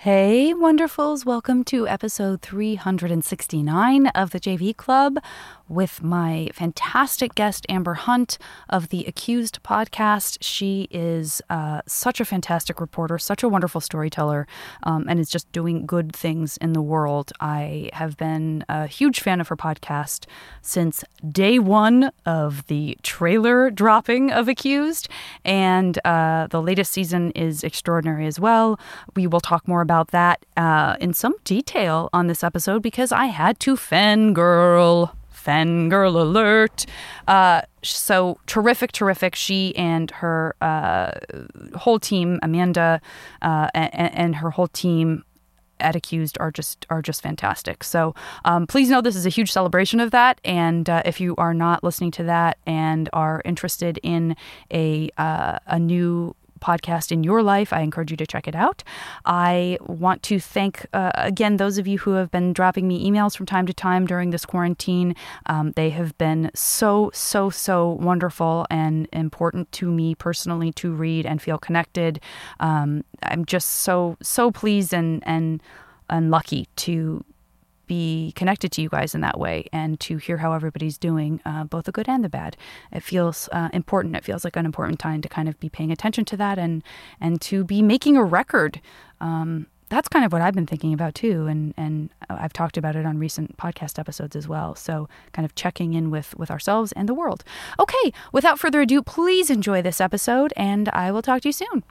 Hey, wonderfuls. Welcome to episode 369 of the JV Club with my fantastic guest, Amber Hunt of the Accused podcast. She is such a fantastic reporter, such a wonderful storyteller, and is just doing good things in the world. I have been a huge fan of her podcast since day one of the trailer dropping of Accused, and the latest season is extraordinary as well. We will talk more about that in some detail on this episode because I had to fangirl alert. So terrific. She and her whole team, Amanda, and her whole team at Accused are just fantastic. So please know this is a huge celebration of that. And if you are not listening to that and are interested in a new podcast in your life, I encourage you to check it out. I want to thank, again, those of you who have been dropping me emails from time to time during this quarantine. They have been so wonderful and important to me personally to read and feel connected. I'm just so pleased and lucky to be connected to you guys in that way and to hear how everybody's doing, both the good and the bad. It feels important. It feels like an important time to kind of be paying attention to that and to be making a record. That's kind of what I've been thinking about too. And I've talked about it on recent podcast episodes as well. So kind of checking in with ourselves and the world. Okay, without further ado, please enjoy this episode and I will talk to you soon.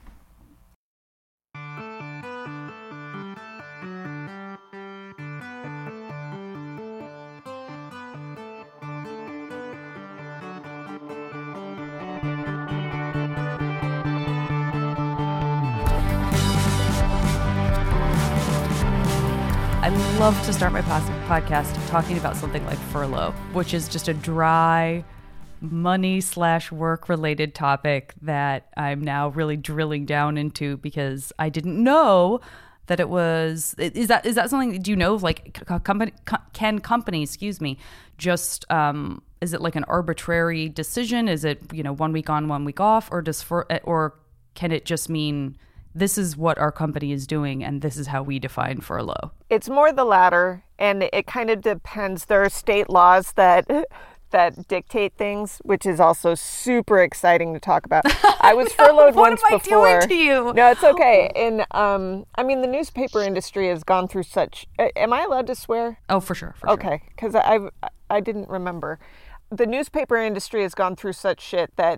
I love to start my podcast talking about something like furlough, which is just a dry money/work related topic that I'm now really drilling down into because I didn't know that it was. Is that something? Do you know? Like, can companies, just is it like an arbitrary decision? Is it 1 week on, 1 week off, or can it just mean this is what our company is doing and this is how we define furlough? It's more the latter, and it kind of depends. There are state laws that dictate things, which is also super exciting to talk about. I was furloughed once before. What am I doing to you? No, it's okay. And the newspaper industry has gone through such. Am I allowed to swear? Oh, for sure. Okay, because I didn't remember. The newspaper industry has gone through such shit that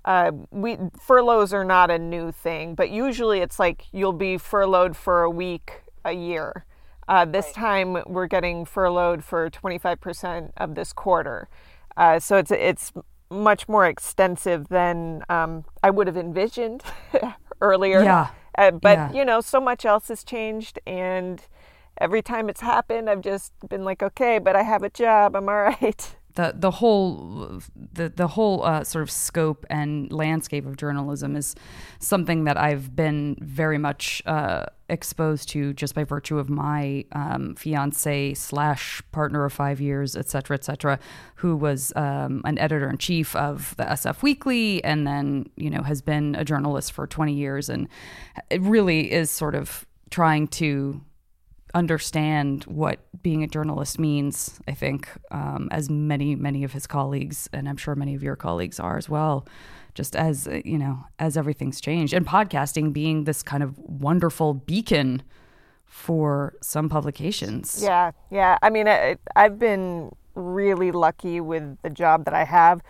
furloughs are not a new thing, but usually it's like you'll be furloughed for a week, a year. This time we're getting furloughed for 25% of this quarter. So it's much more extensive than I would have envisioned earlier. Yeah. But so much else has changed, and every time it's happened, I've just been like, okay, but I have a job. I'm all right. The whole sort of scope and landscape of journalism is something that I've been very much exposed to just by virtue of my fiance/partner of 5 years, et cetera, who was an editor-in-chief of the SF Weekly and then, has been a journalist for 20 years. And it really is sort of trying to understand what being a journalist means, I think, as many of his colleagues, and I'm sure many of your colleagues are as well, just as everything's changed, and podcasting being this kind of wonderful beacon for some publications. Yeah. I mean, I've been really lucky with the job that I have.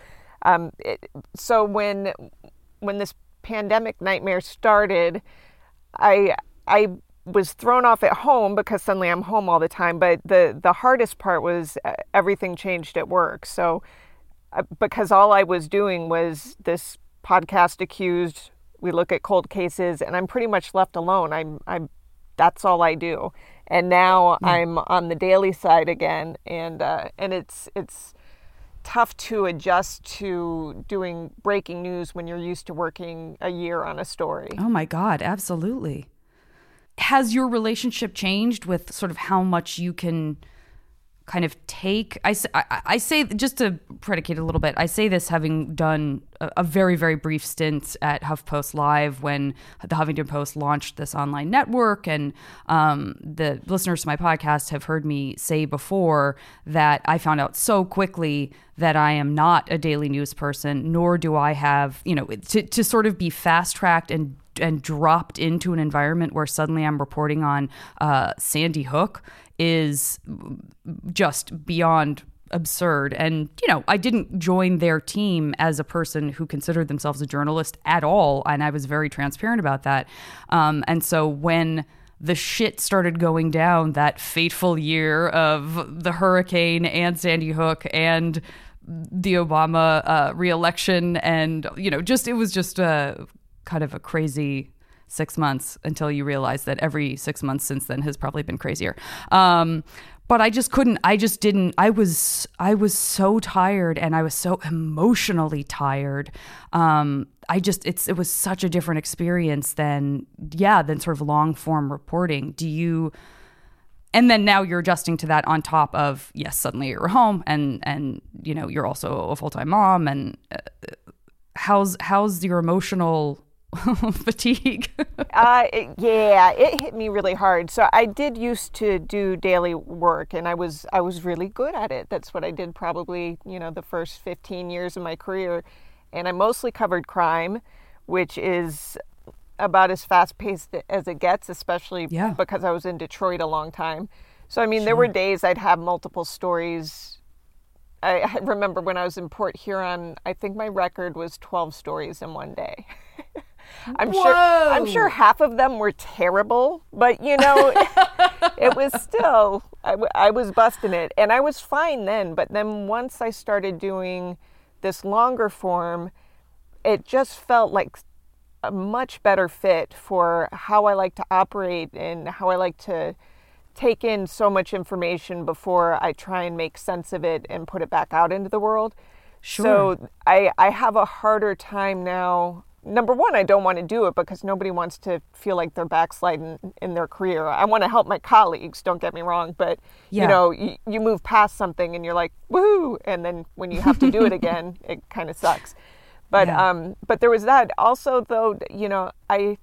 So when this pandemic nightmare started, I was thrown off at home because suddenly I'm home all the time. But the hardest part was everything changed at work. So because all I was doing was this podcast Accused, we look at cold cases, and I'm pretty much left alone. That's all I do. And now I'm on the daily side again, and it's tough to adjust to doing breaking news when you're used to working a year on a story. Oh my God, absolutely. Has your relationship changed with sort of how much you can kind of take, I say, just to predicate a little bit, I say this having done a very, very brief stint at HuffPost Live when the Huffington Post launched this online network. And the listeners to my podcast have heard me say before that I found out so quickly that I am not a daily news person, nor do I have, to sort of be fast-tracked and dropped into an environment where suddenly I'm reporting on Sandy Hook is just beyond absurd. And, I didn't join their team as a person who considered themselves a journalist at all. And I was very transparent about that. And so when the shit started going down that fateful year of the hurricane and Sandy Hook and the Obama re-election, and, it was just kind of a crazy 6 months until you realize that every 6 months since then has probably been crazier. But I was so tired, and I was so emotionally tired. It was such a different experience than sort of long form reporting. And then now you're adjusting to that on top of, yes, suddenly you're home and you're also a full-time mom. And how's your emotional fatigue? It hit me really hard. So I did used to do daily work, and I was really good at it. That's what I did probably, the first 15 years of my career. And I mostly covered crime, which is about as fast-paced as it gets, especially because I was in Detroit a long time. So, there were days I'd have multiple stories. I remember when I was in Port Huron, I think my record was 12 stories in one day. I'm sure half of them were terrible, but it was still, I was busting it, and I was fine then. But then once I started doing this longer form, it just felt like a much better fit for how I like to operate and how I like to take in so much information before I try and make sense of it and put it back out into the world. Sure. So I have a harder time now. Number one, I don't want to do it because nobody wants to feel like they're backsliding in their career. I want to help my colleagues, don't get me wrong, but you move past something and you're like, woohoo, and then when you have to do it again, it kind of sucks. But there was that. Also, though, I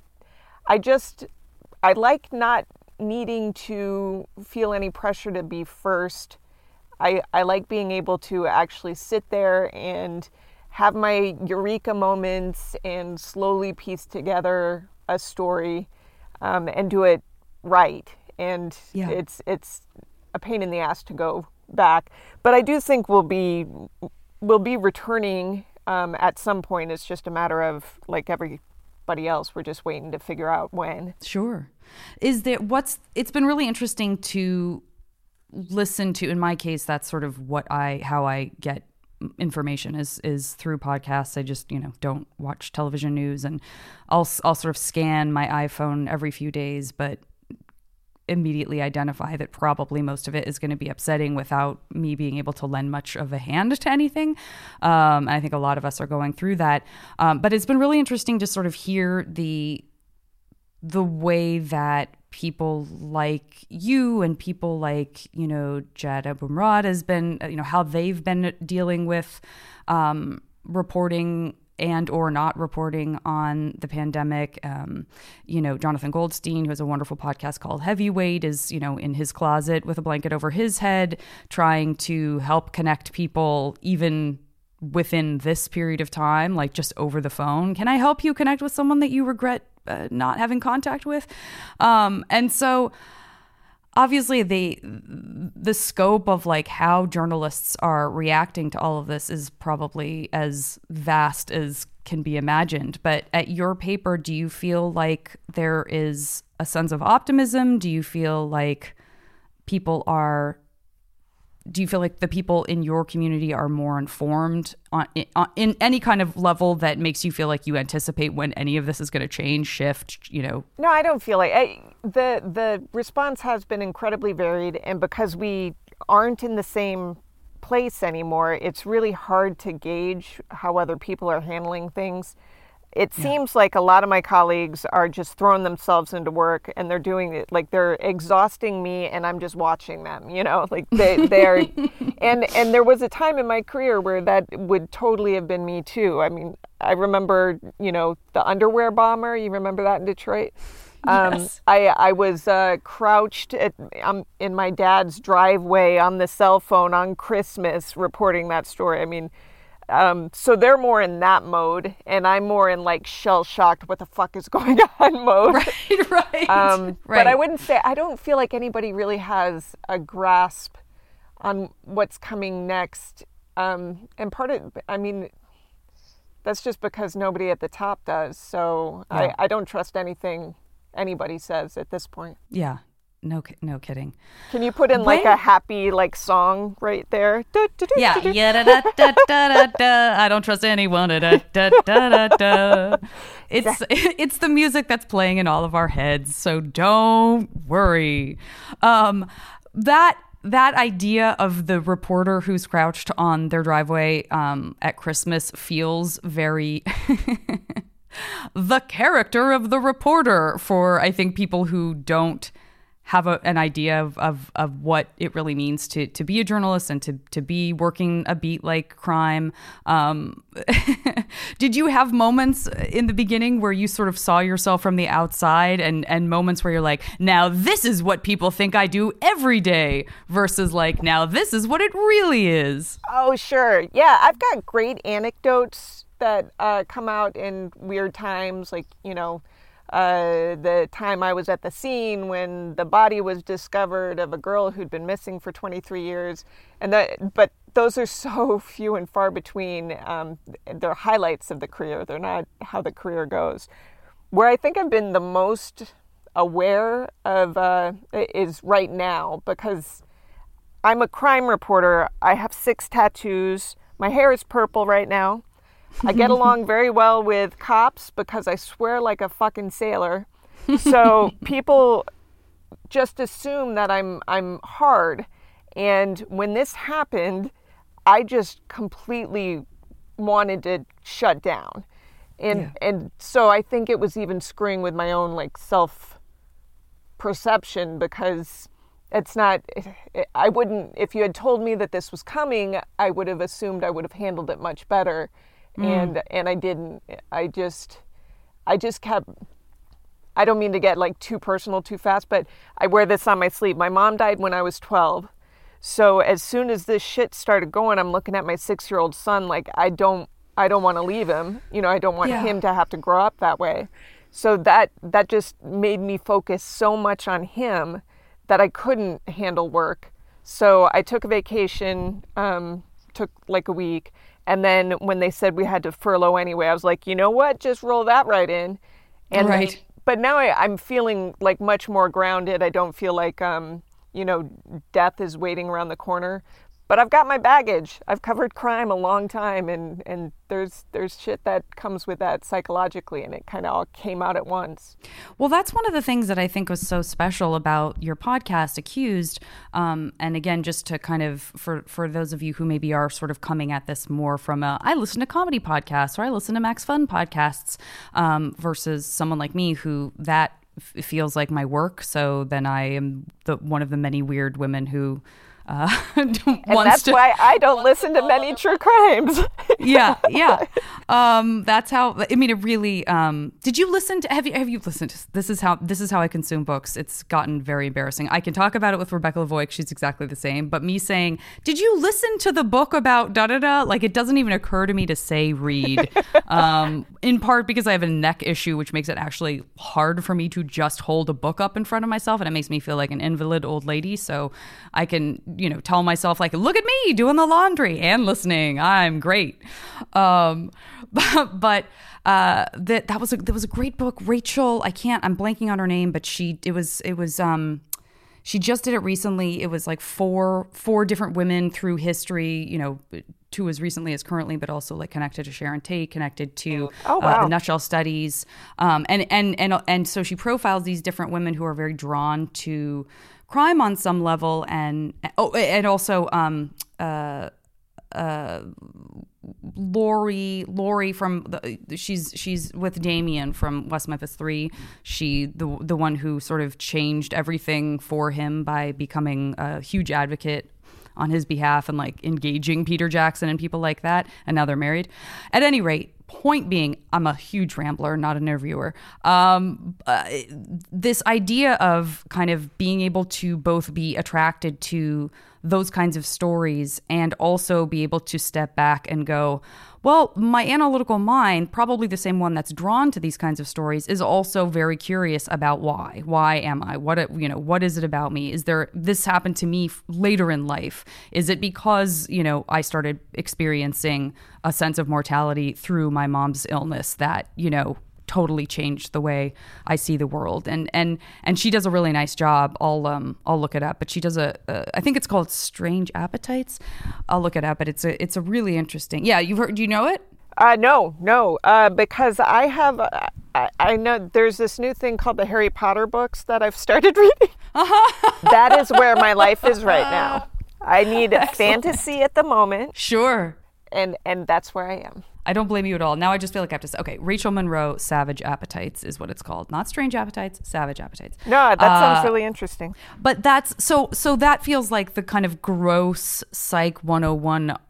like not needing to feel any pressure to be first. I like being able to actually sit there and have my eureka moments and slowly piece together a story and do it right. And it's a pain in the ass to go back. But I do think we'll be returning at some point. It's just a matter of, like everybody else, we're just waiting to figure out when. Sure. It's been really interesting to listen to. In my case, that's sort of how I get information is through podcasts. I just, don't watch television news, and I'll sort of scan my iPhone every few days, but immediately identify that probably most of it is going to be upsetting without me being able to lend much of a hand to anything. And I think a lot of us are going through that. But it's been really interesting to sort of hear the way that people like you and people like, Jad Abumrad has been, how they've been dealing with reporting and or not reporting on the pandemic. Jonathan Goldstein, who has a wonderful podcast called Heavyweight, is, in his closet with a blanket over his head, trying to help connect people even within this period of time, like just over the phone. Can I help you connect with someone that you regret not having contact with? And so obviously the scope of like how journalists are reacting to all of this is probably as vast as can be imagined. But at your paper, do you feel like there is a sense of optimism? Do you feel like the people in your community are more informed in any kind of level that makes you feel like you anticipate when any of this is going to change, shift, No, I don't feel like the response has been incredibly varied. And because we aren't in the same place anymore, it's really hard to gauge how other people are handling things. it seems like a lot of my colleagues are just throwing themselves into work, and they're doing it like they're exhausting me, and I'm just watching them, like they're, and there was a time in my career where that would totally have been me too. I mean, I remember, the underwear bomber. You remember that in Detroit? Yes. I was crouched in my dad's driveway on the cell phone on Christmas reporting that story. I mean, so they're more in that mode, and I'm more in like shell-shocked, what the fuck is going on mode. Right. But I don't feel like anybody really has a grasp on what's coming next. And that's just because nobody at the top does. So yeah. I don't trust anything anybody says at this point. Yeah. No kidding. Can you put in like a happy song right there? Yeah. I don't trust anyone. It's the music that's playing in all of our heads, so don't worry. That idea of the reporter who's crouched on their driveway at Christmas feels very the character of the reporter for, I think, people who don't have an idea of what it really means to be a journalist and to be working a beat like crime. Did you have moments in the beginning where you sort of saw yourself from the outside and moments where you're like, now this is what people think I do every day versus like, now this is what it really is? Oh, sure. Yeah, I've got great anecdotes that come out in weird times, like, the time I was at the scene when the body was discovered of a girl who'd been missing for 23 years. But those are so few and far between. They're highlights of the career. They're not how the career goes. Where I think I've been the most aware of is right now, because I'm a crime reporter. I have 6 tattoos. My hair is purple right now. I get along very well with cops because I swear like a fucking sailor. So people just assume that I'm hard. And when this happened, I just completely wanted to shut down. And so I think it was even screwing with my own self-perception, because it's not, I wouldn't, if you had told me that this was coming, I would have assumed I would have handled it much better. And I didn't. I just kept, I don't mean to get too personal too fast, but I wear this on my sleeve. My mom died when I was 12. So as soon as this shit started going, I'm looking at my 6-year-old son like I don't want to leave him. I don't want him to have to grow up that way. So that just made me focus so much on him that I couldn't handle work. So I took a vacation, took a week. And then when they said we had to furlough anyway, I was like, you know what? Just roll that right in. And right. But now I'm feeling much more grounded. I don't feel like, death is waiting around the corner. But I've got my baggage. I've covered crime a long time, and there's shit that comes with that psychologically, and it kind of all came out at once. Well, that's one of the things that I think was so special about your podcast, Accused. And again, just to kind of, for those of you who maybe are sort of coming at this more from I listen to comedy podcasts or I listen to Max Fun podcasts versus someone like me who that feels like my work. So then I am one of the many weird women who... and that's why I don't listen to many true crimes. Yeah. That's how. I mean, it really. Did you listen to? Have you listened to? This is how I consume books. It's gotten very embarrassing. I can talk about it with Rebecca Lavoie. She's exactly the same. But me saying, "Did you listen to the book about da da da?" Like, it doesn't even occur to me to say read. In part because I have a neck issue, which makes it actually hard for me to just hold a book up in front of myself, and it makes me feel like an invalid old lady. So I can. Tell myself look at me doing the laundry and listening. I'm great. That was a great book. Rachel, I'm blanking on her name, but she just did it recently. It was four different women through history, two as recently as currently, but also connected to Sharon Tate, connected to the Nutshell Studies. And so she profiles these different women who are very drawn to crime on some level, and also Lori from she's with Damien from West Memphis 3. She the one who sort of changed everything for him by becoming a huge advocate on his behalf and like engaging Peter Jackson and people like that. And now they're married. At any rate, point being, I'm a huge rambler, not an interviewer. This idea of kind of being able to both be attracted to those kinds of stories and also be able to step back and go, well, my analytical mind, probably the same one that's drawn to these kinds of stories, is also very curious about why. Why am I? What is it about me? Is there this happened to me later in life? Is it because, I started experiencing a sense of mortality through my mom's illness that, totally changed the way I see the world, and she does a really nice job. I'll look it up, but she does I think it's called Strange Appetites. I'll look it up, but it's a really interesting. Yeah, you've heard? Do you know it? No, because I know there's this new thing called the Harry Potter books that I've started reading. That is where my life is right now. I need fantasy at the moment. Sure. And that's where I am. I don't blame you at all. Now I just feel like I have to say, okay, Rachel Monroe, Savage Appetites is what it's called. Not Strange Appetites, Savage Appetites. No, that sounds really interesting. But that's, so that feels like the kind of gross Psych 101,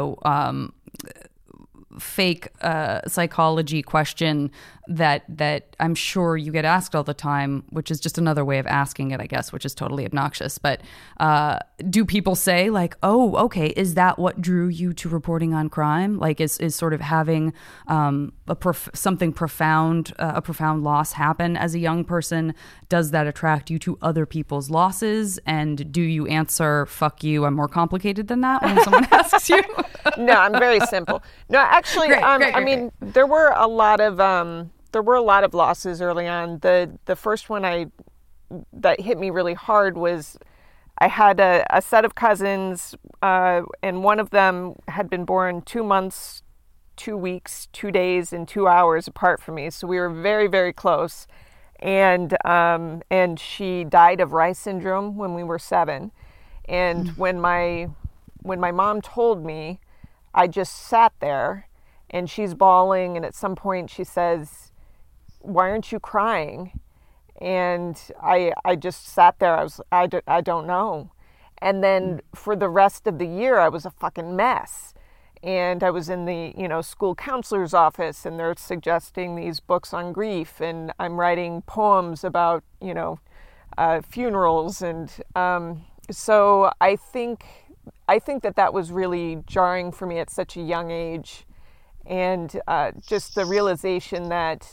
fake psychology question that I'm sure you get asked all the time, which is just another way of asking it, I guess, which is totally obnoxious. But do people say like, oh, okay, is that what drew you to reporting on crime? Like is sort of having something profound, a profound loss happen as a young person? Does that attract you to other people's losses? And do you answer, fuck you, I'm more complicated than that when someone asks you? No, I'm very simple. No, actually, great. I mean, there were a lot of losses early on. The first one that hit me really hard was I had a set of cousins, and one of them had been born 2 months, 2 weeks, 2 days, and 2 hours apart from me. So we were very, very close. And she died of Reye syndrome when we were 7. And when my mom told me, I just sat there, and she's bawling, and at some point she says, "Why aren't you crying?" And I just sat there. I don't know. And then for the rest of the year, I was a fucking mess. And I was in the, school counselor's office, and they're suggesting these books on grief, and I'm writing poems about, funerals. And so I think that was really jarring for me at such a young age. And just the realization that,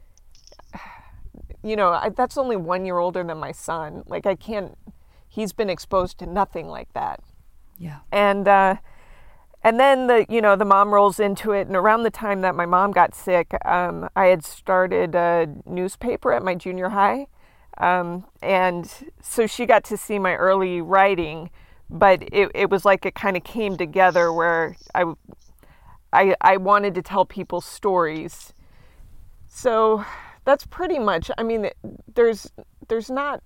that's only 1 year older than my son. Like he's been exposed to nothing like that. Yeah. And then the mom rolls into it. And around the time that my mom got sick, I had started a newspaper at my junior high. And so she got to see my early writing, but it was like it kind of came together where I wanted to tell people stories. So that's pretty much, I mean, there's not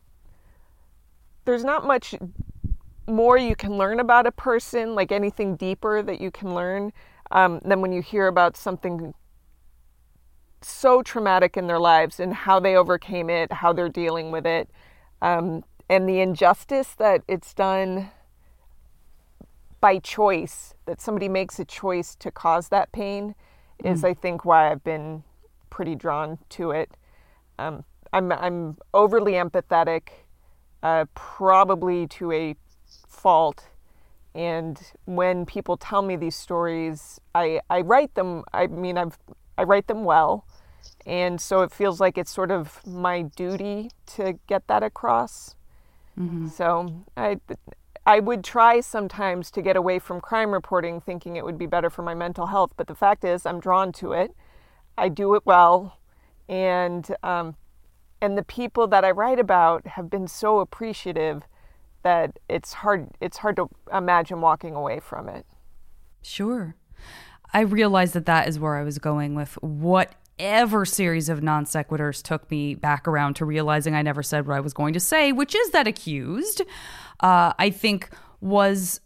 much more you can learn about a person, like anything deeper that you can learn, than when you hear about something so traumatic in their lives and how they overcame it, how they're dealing with it, and the injustice that it's done by choice, that somebody makes a choice to cause that pain, is I think why I've been pretty drawn to it. I'm overly empathetic, probably to a fault. And when people tell me these stories, I write them. I mean, I write them well, and so it feels like it's sort of my duty to get that across. Mm-hmm. So I would try sometimes to get away from crime reporting, thinking it would be better for my mental health. But the fact is, I'm drawn to it. I do it well, and the people that I write about have been so appreciative that it's hard to imagine walking away from it. Sure. I realized that is where I was going with whatever series of non sequiturs took me back around to realizing I never said what I was going to say, which is that accused, I think was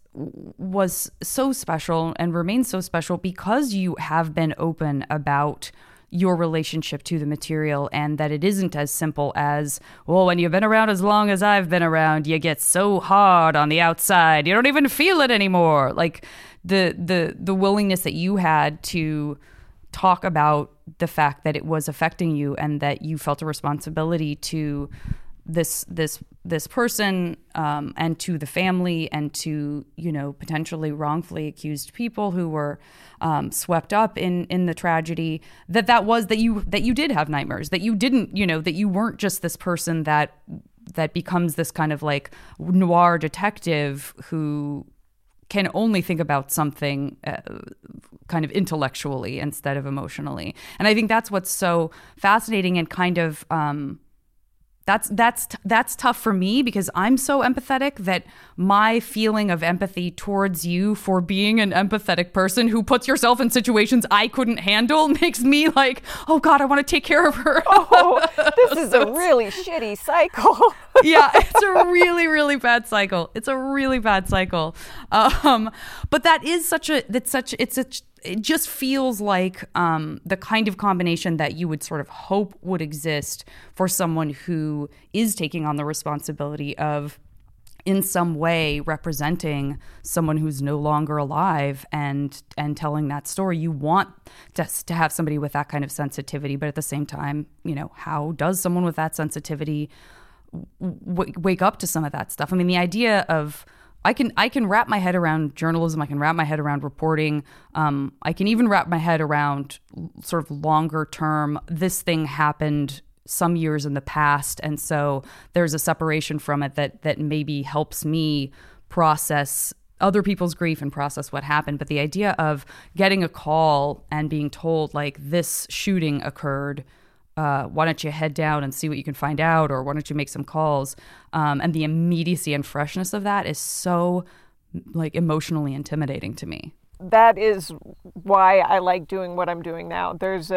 was so special and remains so special because you have been open about your relationship to the material, and that it isn't as simple as, well, when you've been around as long as I've been around, you get so hard on the outside, you don't even feel it anymore. Like the willingness that you had to talk about the fact that it was affecting you and that you felt a responsibility to this person, and to the family, and to, you know, potentially wrongfully accused people who were swept up in the tragedy, that you did have nightmares, that you didn't, you know, that you weren't just this person that becomes this kind of like noir detective who can only think about something kind of intellectually instead of emotionally. And I think that's what's so fascinating and kind of that's tough for me, because I'm so empathetic that my feeling of empathy towards you for being an empathetic person who puts yourself in situations I couldn't handle makes me like, oh God, I want to take care of her. Oh, this is a really shitty cycle. Yeah, it's a really, really bad cycle. It's a really bad cycle. But that is it just feels like the kind of combination that you would sort of hope would exist for someone who is taking on the responsibility of, in some way, representing someone who's no longer alive and telling that story. You want to have somebody with that kind of sensitivity, but at the same time, you know, how does someone with that sensitivity wake up to some of that stuff? I mean, the idea of I can wrap my head around journalism. I can wrap my head around reporting. I can even wrap my head around sort of longer term. This thing happened some years in the past, and so there's a separation from it that maybe helps me process other people's grief and process what happened. But the idea of getting a call and being told, like, this shooting occurred, why don't you head down and see what you can find out, or why don't you make some calls? And the immediacy and freshness of that is so, like, emotionally intimidating to me. That is why I like doing what I'm doing now. There's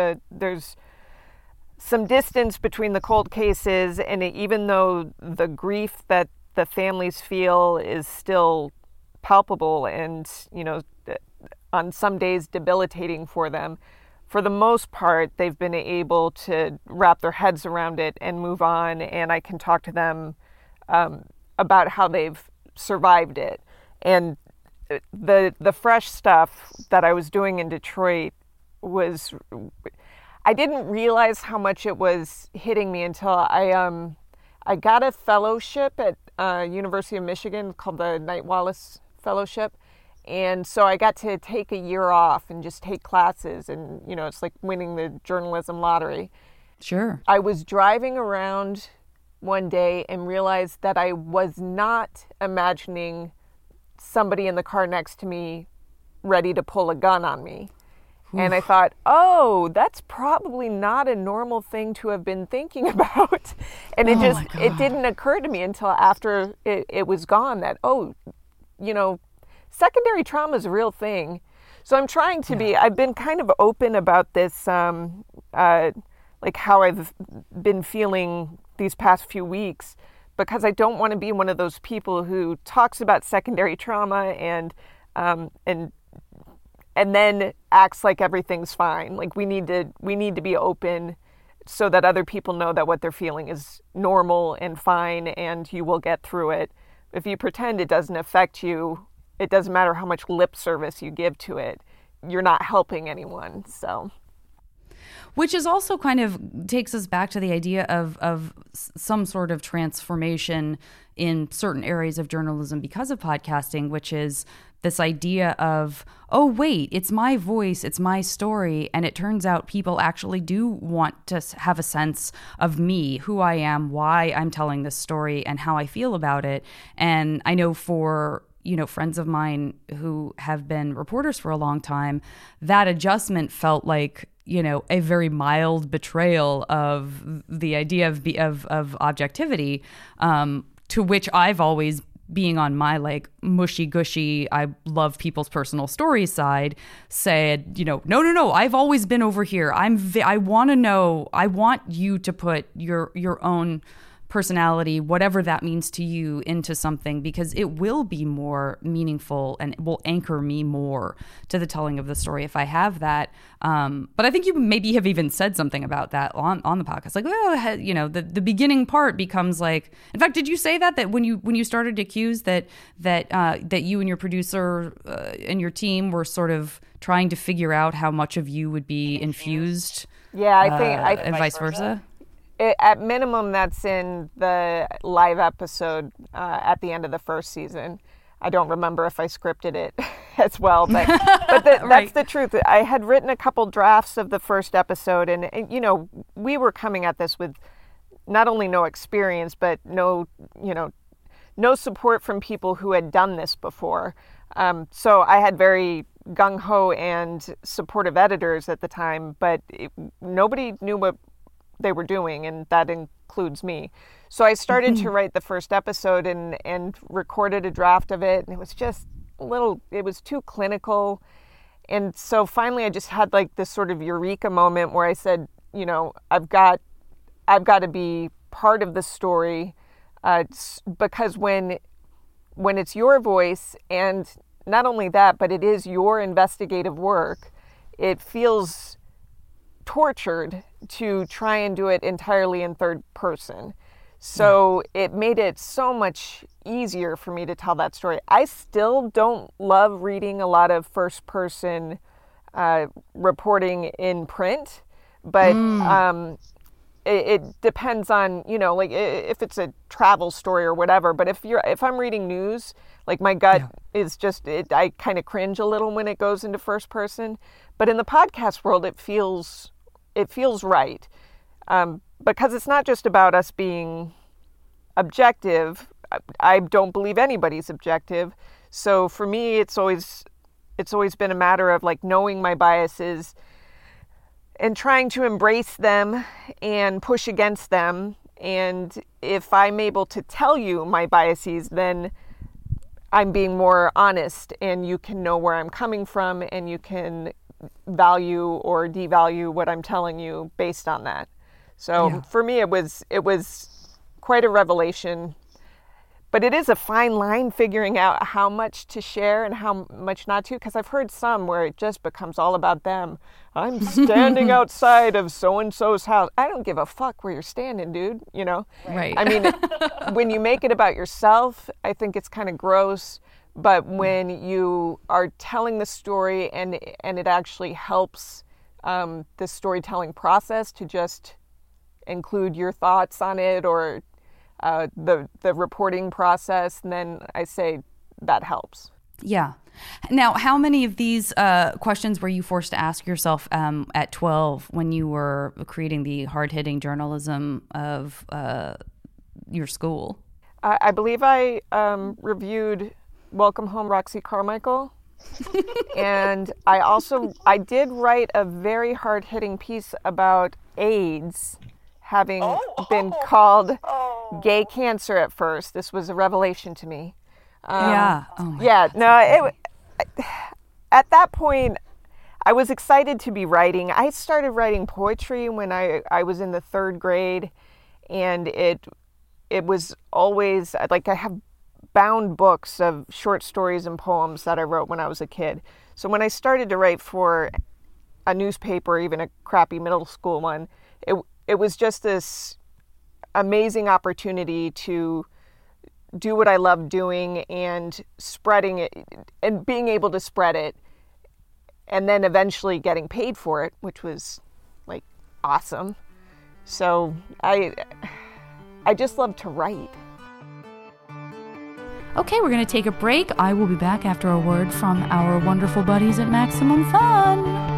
some distance between the cold cases, and even though the grief that the families feel is still palpable and, you know, on some days debilitating for them, for the most part, they've been able to wrap their heads around it and move on, and I can talk to them about how they've survived it. And the fresh stuff that I was doing in Detroit was, I didn't realize how much it was hitting me until I got a fellowship at University of Michigan called the Knight Wallace Fellowship. And so I got to take a year off and just take classes, and, you know, it's like winning the journalism lottery. Sure. I was driving around one day and realized that I was not imagining somebody in the car next to me ready to pull a gun on me. Oof. And I thought, oh, that's probably not a normal thing to have been thinking about. And it didn't occur to me until after it was gone that, oh, you know, secondary trauma is a real thing. So I'm trying to I've been kind of open about this, like how I've been feeling these past few weeks, because I don't want to be one of those people who talks about secondary trauma and then acts like everything's fine. Like we need to be open so that other people know that what they're feeling is normal and fine, and you will get through it. If you pretend it doesn't affect you, it doesn't matter how much lip service you give to it. You're not helping anyone. So, which is also kind of takes us back to the idea of some sort of transformation in certain areas of journalism because of podcasting, which is this idea of, oh, wait, it's my voice, it's my story. And it turns out people actually do want to have a sense of me, who I am, why I'm telling this story, and how I feel about it. And I know for, you know, friends of mine who have been reporters for a long time, that adjustment felt like, you know, a very mild betrayal of the idea of objectivity, to which I've always, being on my like mushy gushy, I love people's personal stories side, said, you know, no, I've always been over here. I want to know. I want you to put your own personality, whatever that means to you, into something, because it will be more meaningful and it will anchor me more to the telling of the story if I have that. But I think you maybe have even said something about that on the podcast, like, well, you know, the beginning part becomes like. In fact, did you say that when you started Accused that you and your producer and your team were sort of trying to figure out how much of you would be infused? Yeah, I think and vice versa. At minimum, that's in the live episode at the end of the first season. I don't remember if I scripted it as well, but that's the truth. I had written a couple drafts of the first episode, and you know, we were coming at this with not only no experience, but no support from people who had done this before. So I had very gung-ho and supportive editors at the time, but nobody knew what they were doing, and that includes me. So I started to write the first episode and recorded a draft of it, and it was just it was too clinical. And so finally I just had like this sort of eureka moment where I said, you know, I've got to be part of the story, because when it's your voice, and not only that, but it is your investigative work, it feels tortured to try and do it entirely in third person. So it made it so much easier for me to tell that story. I still don't love reading a lot of first person reporting in print, but it depends on, you know, like if it's a travel story or whatever. But if I'm reading news, like my gut is just, I kind of cringe a little when it goes into first person. But in the podcast world, it feels right, because it's not just about us being objective. I don't believe anybody's objective. So for me, it's always been a matter of like knowing my biases and trying to embrace them and push against them. And if I'm able to tell you my biases, then I'm being more honest, and you can know where I'm coming from, and you can value or devalue what I'm telling you based on that. So for me, it was quite a revelation. But it is a fine line figuring out how much to share and how much not to, because I've heard some where it just becomes all about them. I'm standing outside of so-and-so's house. I don't give a fuck where you're standing, dude, you know? Right. I mean, when you make it about yourself, I think it's kind of gross. But when you are telling the story and it actually helps the storytelling process to just include your thoughts on it, or the reporting process, and then I say that helps. Yeah. Now, how many of these questions were you forced to ask yourself at 12 when you were creating the hard-hitting journalism of your school? I believe I reviewed Welcome Home, Roxy Carmichael. And I did write a very hard-hitting piece about AIDS having been called gay cancer at first. This was a revelation to me. God. At that point, I was excited to be writing. I started writing poetry when I was in the third grade, and it was always like I have bound books of short stories and poems that I wrote when I was a kid. So when I started to write for a newspaper, even a crappy middle school one, it was just this amazing opportunity to do what I love doing and spreading it and being able to spread it, and then eventually getting paid for it, which was like awesome. So I just love to write. Okay, we're going to take a break. I will be back after a word from our wonderful buddies at Maximum Fun.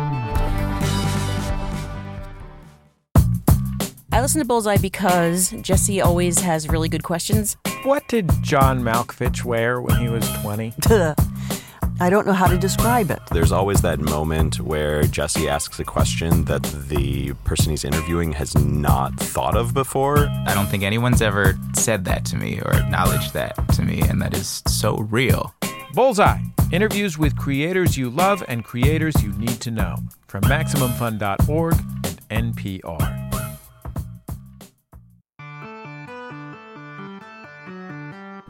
I listen to Bullseye because Jesse always has really good questions. What did John Malkovich wear when he was 20? I don't know how to describe it. There's always that moment where Jesse asks a question that the person he's interviewing has not thought of before. I don't think anyone's ever said that to me or acknowledged that to me, and that is so real. Bullseye. Interviews with creators you love and creators you need to know. From MaximumFun.org and NPR.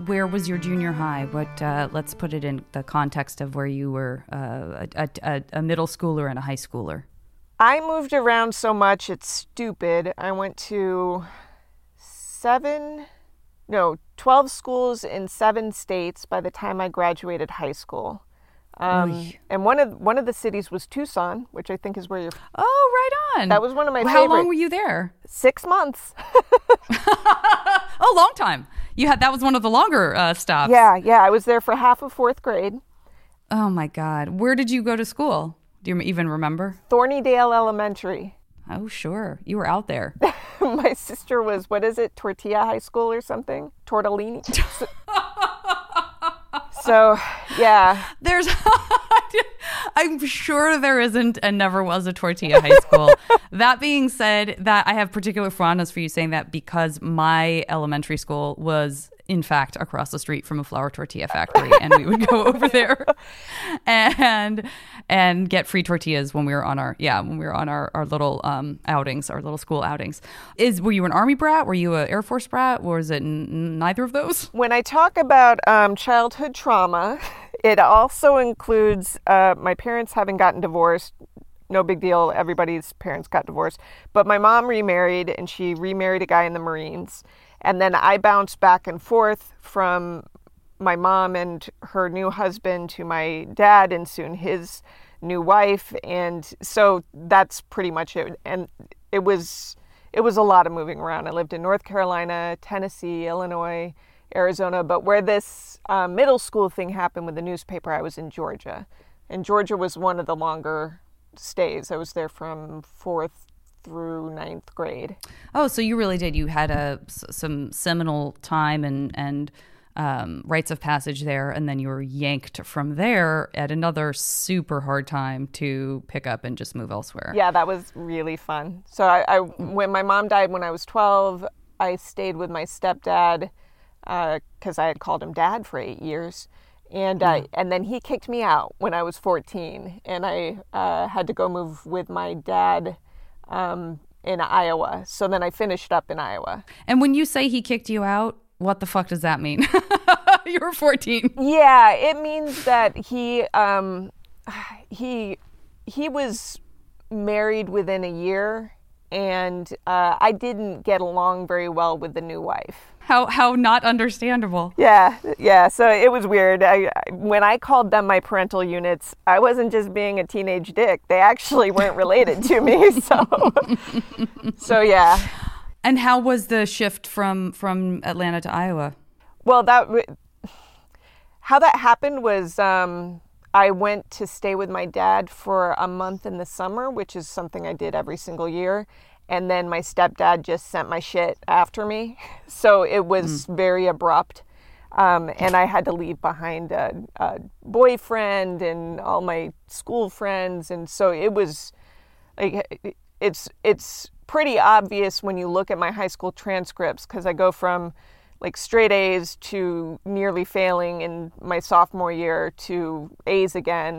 where was your junior high? What? Let's put it in the context of where you were a middle schooler and a high schooler. I moved around so much, it's stupid. I went to 12 schools in 7 states by the time I graduated high school. And one of the cities was Tucson, which I think is where you're. Oh, right on. That was one of my How favorite. long were you there? 6 months. Oh, long time. That was one of the longer stops. Yeah. I was there for half of 4th grade. Oh my God. Where did you go to school? Do you even remember? Thornydale Elementary. Oh, sure. You were out there. My sister was, Tortilla High School or something? Tortellini? So, yeah. There's, I'm sure there isn't and never was a Tortilla High School. That being said, that I have particular fondness for you saying that because my elementary school was, in fact, across the street from a flour tortilla factory, and we would go over there and get free tortillas when we were on our little outings, our little school outings. Were you an Army brat? Were you an Air Force brat? Or was it neither of those? When I talk about childhood trauma, it also includes my parents having gotten divorced. No big deal. Everybody's parents got divorced. But my mom remarried, and she remarried a guy in the Marines. And then I bounced back and forth from my mom and her new husband to my dad and soon his new wife. And so that's pretty much it. And it was a lot of moving around. I lived in North Carolina, Tennessee, Illinois, Arizona. But where this middle school thing happened with the newspaper, I was in Georgia. And Georgia was one of the longer stays. I was there from 4th through 9th grade. Oh, so you really did. You had some seminal time and rites of passage there, and then you were yanked from there at another super hard time to pick up and just move elsewhere. Yeah, that was really fun. So I when my mom died when I was 12, I stayed with my stepdad because I had called him Dad for 8 years. And then he kicked me out when I was 14, and I had to go move with my dad in Iowa. So then I finished up in Iowa. And when you say he kicked you out, what the fuck does that mean? You were 14. Yeah, it means that he was married within a year, and I didn't get along very well with the new wife. How not understandable. Yeah. So it was weird. When I called them my parental units, I wasn't just being a teenage dick. They actually weren't related to me. So yeah. And how was the shift from Atlanta to Iowa? Well, how that happened was I went to stay with my dad for a month in the summer, which is something I did every single year. And then my stepdad just sent my shit after me. So it was very abrupt. And I had to leave behind a boyfriend and all my school friends. And so it was like, it's pretty obvious when you look at my high school transcripts, because I go from like straight A's to nearly failing in my sophomore year to A's again.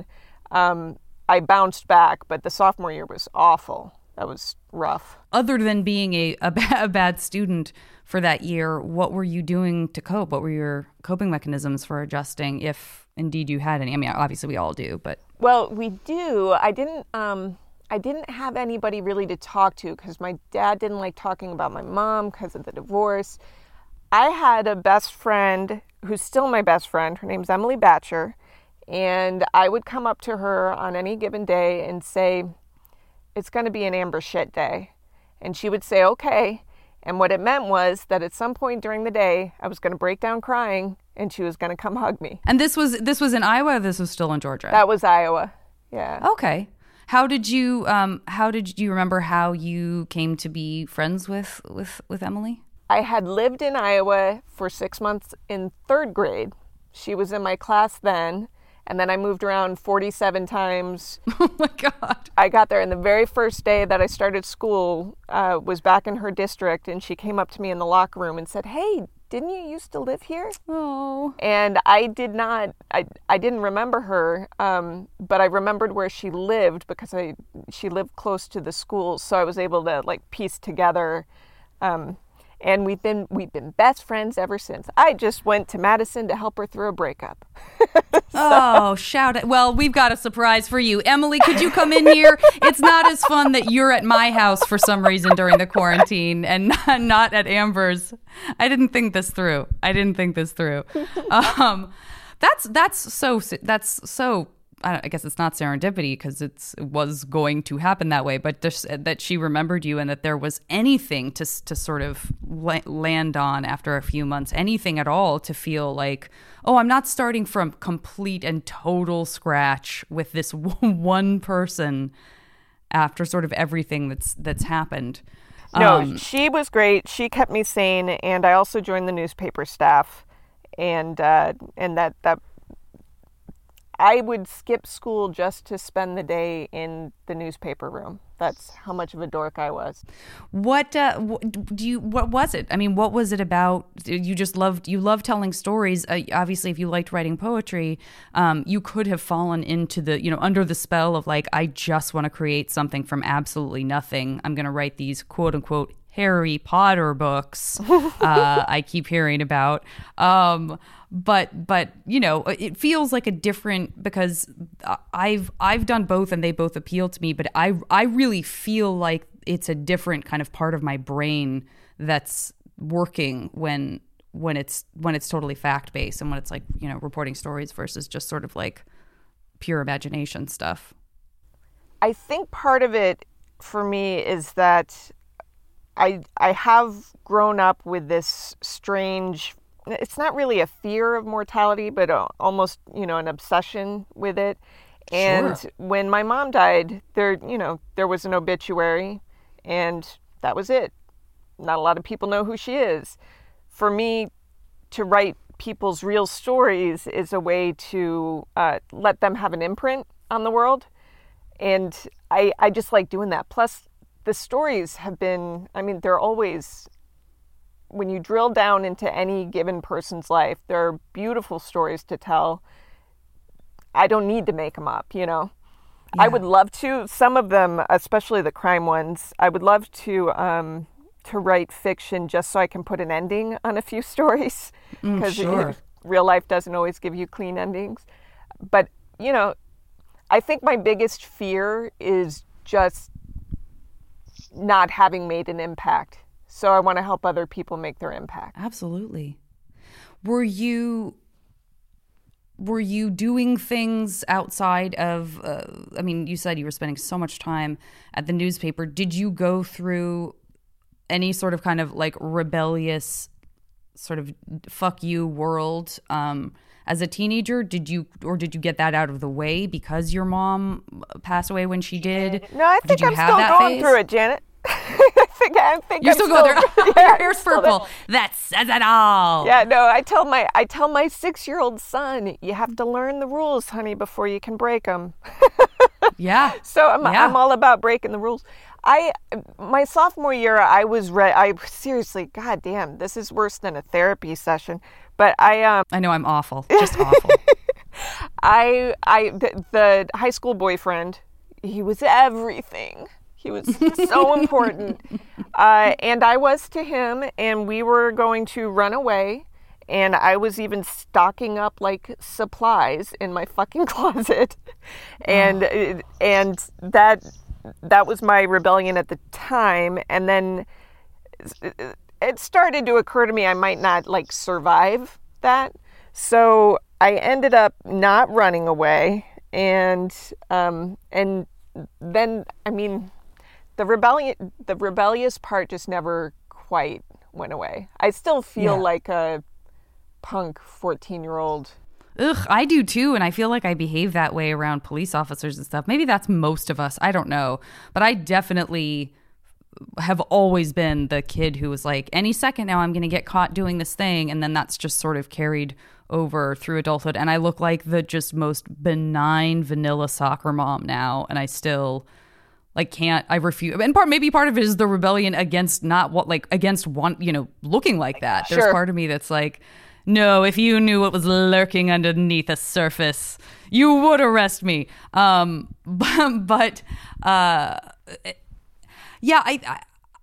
I bounced back, but the sophomore year was awful. That was rough. Other than being a bad student for that year, what were you doing to cope? What were your coping mechanisms for adjusting, if indeed you had any? I mean, obviously we all do, but... Well, we do. I didn't have anybody really to talk to because my dad didn't like talking about my mom because of the divorce. I had a best friend who's still my best friend. Her name's Emily Batcher. And I would come up to her on any given day and say, it's going to be an Amber shit day. And she would say, okay. And what it meant was that at some point during the day, I was going to break down crying and she was going to come hug me. And this was in Iowa, or this was still in Georgia? That was Iowa. Yeah. Okay. How did you remember how you came to be friends with Emily? I had lived in Iowa for 6 months in 3rd grade. She was in my class then. And then I moved around 47 times. Oh, my God. I got there, and the very first day that I started school was back in her district, and she came up to me in the locker room and said, hey, didn't you used to live here? Oh. And I didn't remember her, but I remembered where she lived because she lived close to the school, so I was able to, like, piece together. And we've been best friends ever since. I just went to Madison to help her through a breakup. Oh, shout it. Well, we've got a surprise for you. Emily, could you come in here? It's not as fun that you're at my house for some reason during the quarantine and not at Amber's. I didn't think this through. That's so I guess it's not serendipity because it was going to happen that way, but just that she remembered you and that there was anything to sort of land on after a few months, anything at all to feel like, oh, I'm not starting from complete and total scratch with this one person after sort of everything that's happened. No, she was great. She kept me sane, and I also joined the newspaper staff, and that I would skip school just to spend the day in the newspaper room. That's how much of a dork I was. What was it? I mean, what was it about? You love telling stories. Obviously, if you liked writing poetry, you could have fallen into the, under the spell of like, I just want to create something from absolutely nothing. I'm going to write these quote unquote Harry Potter books I keep hearing about. But it feels like a different, because I've done both and they both appeal to me, but I really feel like it's a different kind of part of my brain that's working when it's totally fact-based and when it's like, reporting stories versus just sort of like pure imagination stuff. I think part of it for me is that I have grown up with this strange, it's not really a fear of mortality, but almost, an obsession with it. And sure. When my mom died, there was an obituary and that was it. Not a lot of people know who she is. For me, to write people's real stories is a way to let them have an imprint on the world. And I just like doing that. Plus, the stories have been, they're always, when you drill down into any given person's life, there are beautiful stories to tell. I don't need to make them up, Yeah. I would love to, some of them, especially the crime ones, I would love to write fiction just so I can put an ending on a few stories. Because sure. Real life doesn't always give you clean endings. But, I think my biggest fear is just not having made an impact. So I want to help other people make their impact. Absolutely. Were you doing things outside of, you said you were spending so much time at the newspaper. Did you go through any sort of kind of like rebellious sort of fuck you world as a teenager? Did you get that out of the way because your mom passed away when she did? No, I think I'm still going through it, Janet. I think you're still going through. Yeah, your hair's purple. That says it all. Yeah, no. I tell my 6-year-old son, you have to learn the rules, honey, before you can break them. Yeah. So I'm all about breaking the rules. My sophomore year, I seriously, goddamn, this is worse than a therapy session. But I know I'm awful, just awful. The high school boyfriend, he was everything. He was so important. And I was to him, and we were going to run away. And I was even stocking up like supplies in my fucking closet. And that was my rebellion at the time. And then it started to occur to me I might not like survive that. So I ended up not running away. And then, the rebellious part just never quite went away. I still feel like a punk 14-year-old. Ugh, I do too, and I feel like I behave that way around police officers and stuff. Maybe that's most of us. I don't know. But I definitely have always been the kid who was like, any second now I'm going to get caught doing this thing, and then that's just sort of carried over through adulthood. And I look like the just most benign vanilla soccer mom now, and I still I refuse. And maybe part of it is the rebellion against looking like that. Sure. There's part of me that's like, no, if you knew what was lurking underneath the surface, you would arrest me.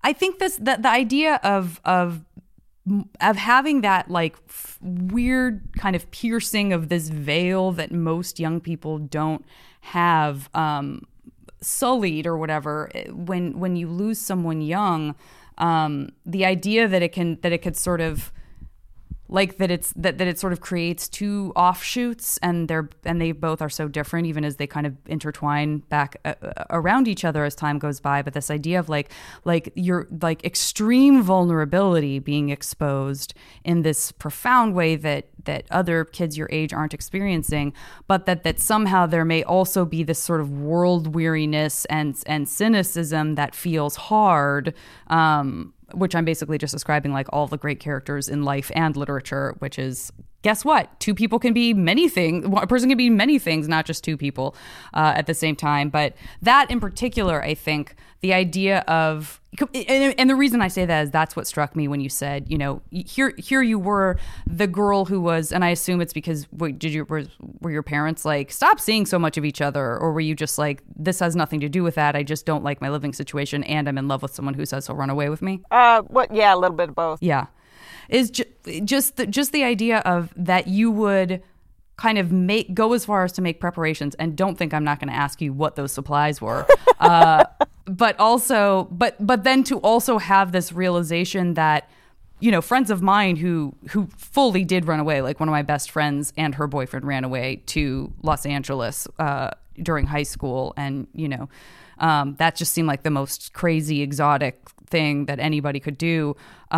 I think the idea of having that like weird kind of piercing of this veil that most young people don't have sullied or whatever when you lose someone young, the idea that it could sort of like that it sort of creates two offshoots and they both are so different even as they kind of intertwine back around each other as time goes by. But this idea of like your like extreme vulnerability being exposed in this profound way that other kids your age aren't experiencing, but that somehow there may also be this sort of world weariness and cynicism that feels hard, which I'm basically just describing like all the great characters in life and literature, which is, guess what? Two people can be many things. A person can be many things, not just two people at the same time. But that in particular, I think the idea of, and the reason I say that is that's what struck me when you said, you know, here you were the girl who was, and I assume it's because were your parents like, stop seeing so much of each other? Or were you just like, this has nothing to do with that. I just don't like my living situation and I'm in love with someone who says he'll run away with me? Yeah, a little bit of both. Yeah. Is just the idea of that you would kind of go as far as to make preparations, and don't think I'm not going to ask you what those supplies were, but then to also have this realization that, you know, friends of mine who fully did run away, like one of my best friends and her boyfriend ran away to Los Angeles during high school, and you know, that just seemed like the most crazy exotic thing that anybody could do.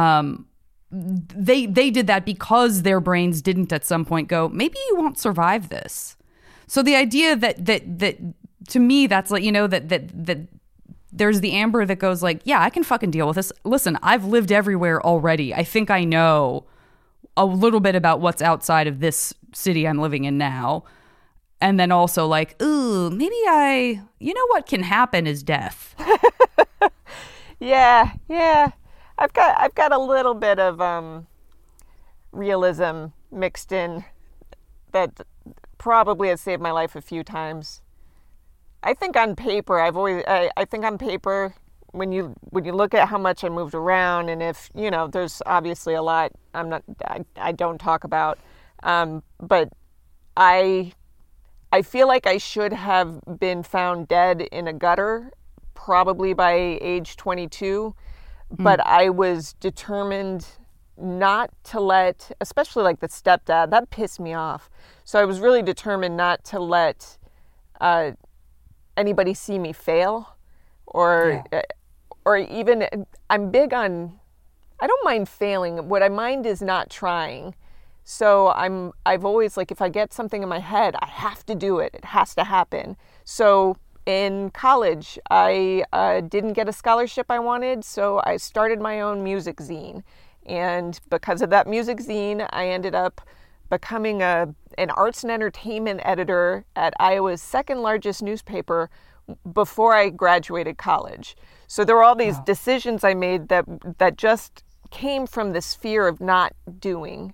They did that because their brains didn't at some point go, maybe you won't survive this. So the idea that to me, that's like, you know, that there's the Amber that goes like, yeah, I can fucking deal with this. Listen, I've lived everywhere already. I think I know a little bit about what's outside of this city I'm living in now. And then also like, ooh, maybe you know what can happen is death. Yeah. I've got a little bit of realism mixed in that probably has saved my life a few times. I think on paper, I think on paper, when you look at how much I moved around, and if, you know, there's obviously a lot I don't talk about, but I feel like I should have been found dead in a gutter probably by age 22. But I was determined not to let, especially like the stepdad, that pissed me off. So I was really determined not to let anybody see me fail, or even, I'm big on, I don't mind failing. What I mind is not trying. So I've always, like, if I get something in my head, I have to do it. It has to happen. So in college, I didn't get a scholarship I wanted, so I started my own music zine. And because of that music zine, I ended up becoming an arts and entertainment editor at Iowa's second largest newspaper before I graduated college. So there were all these decisions I made that just came from this fear of not doing.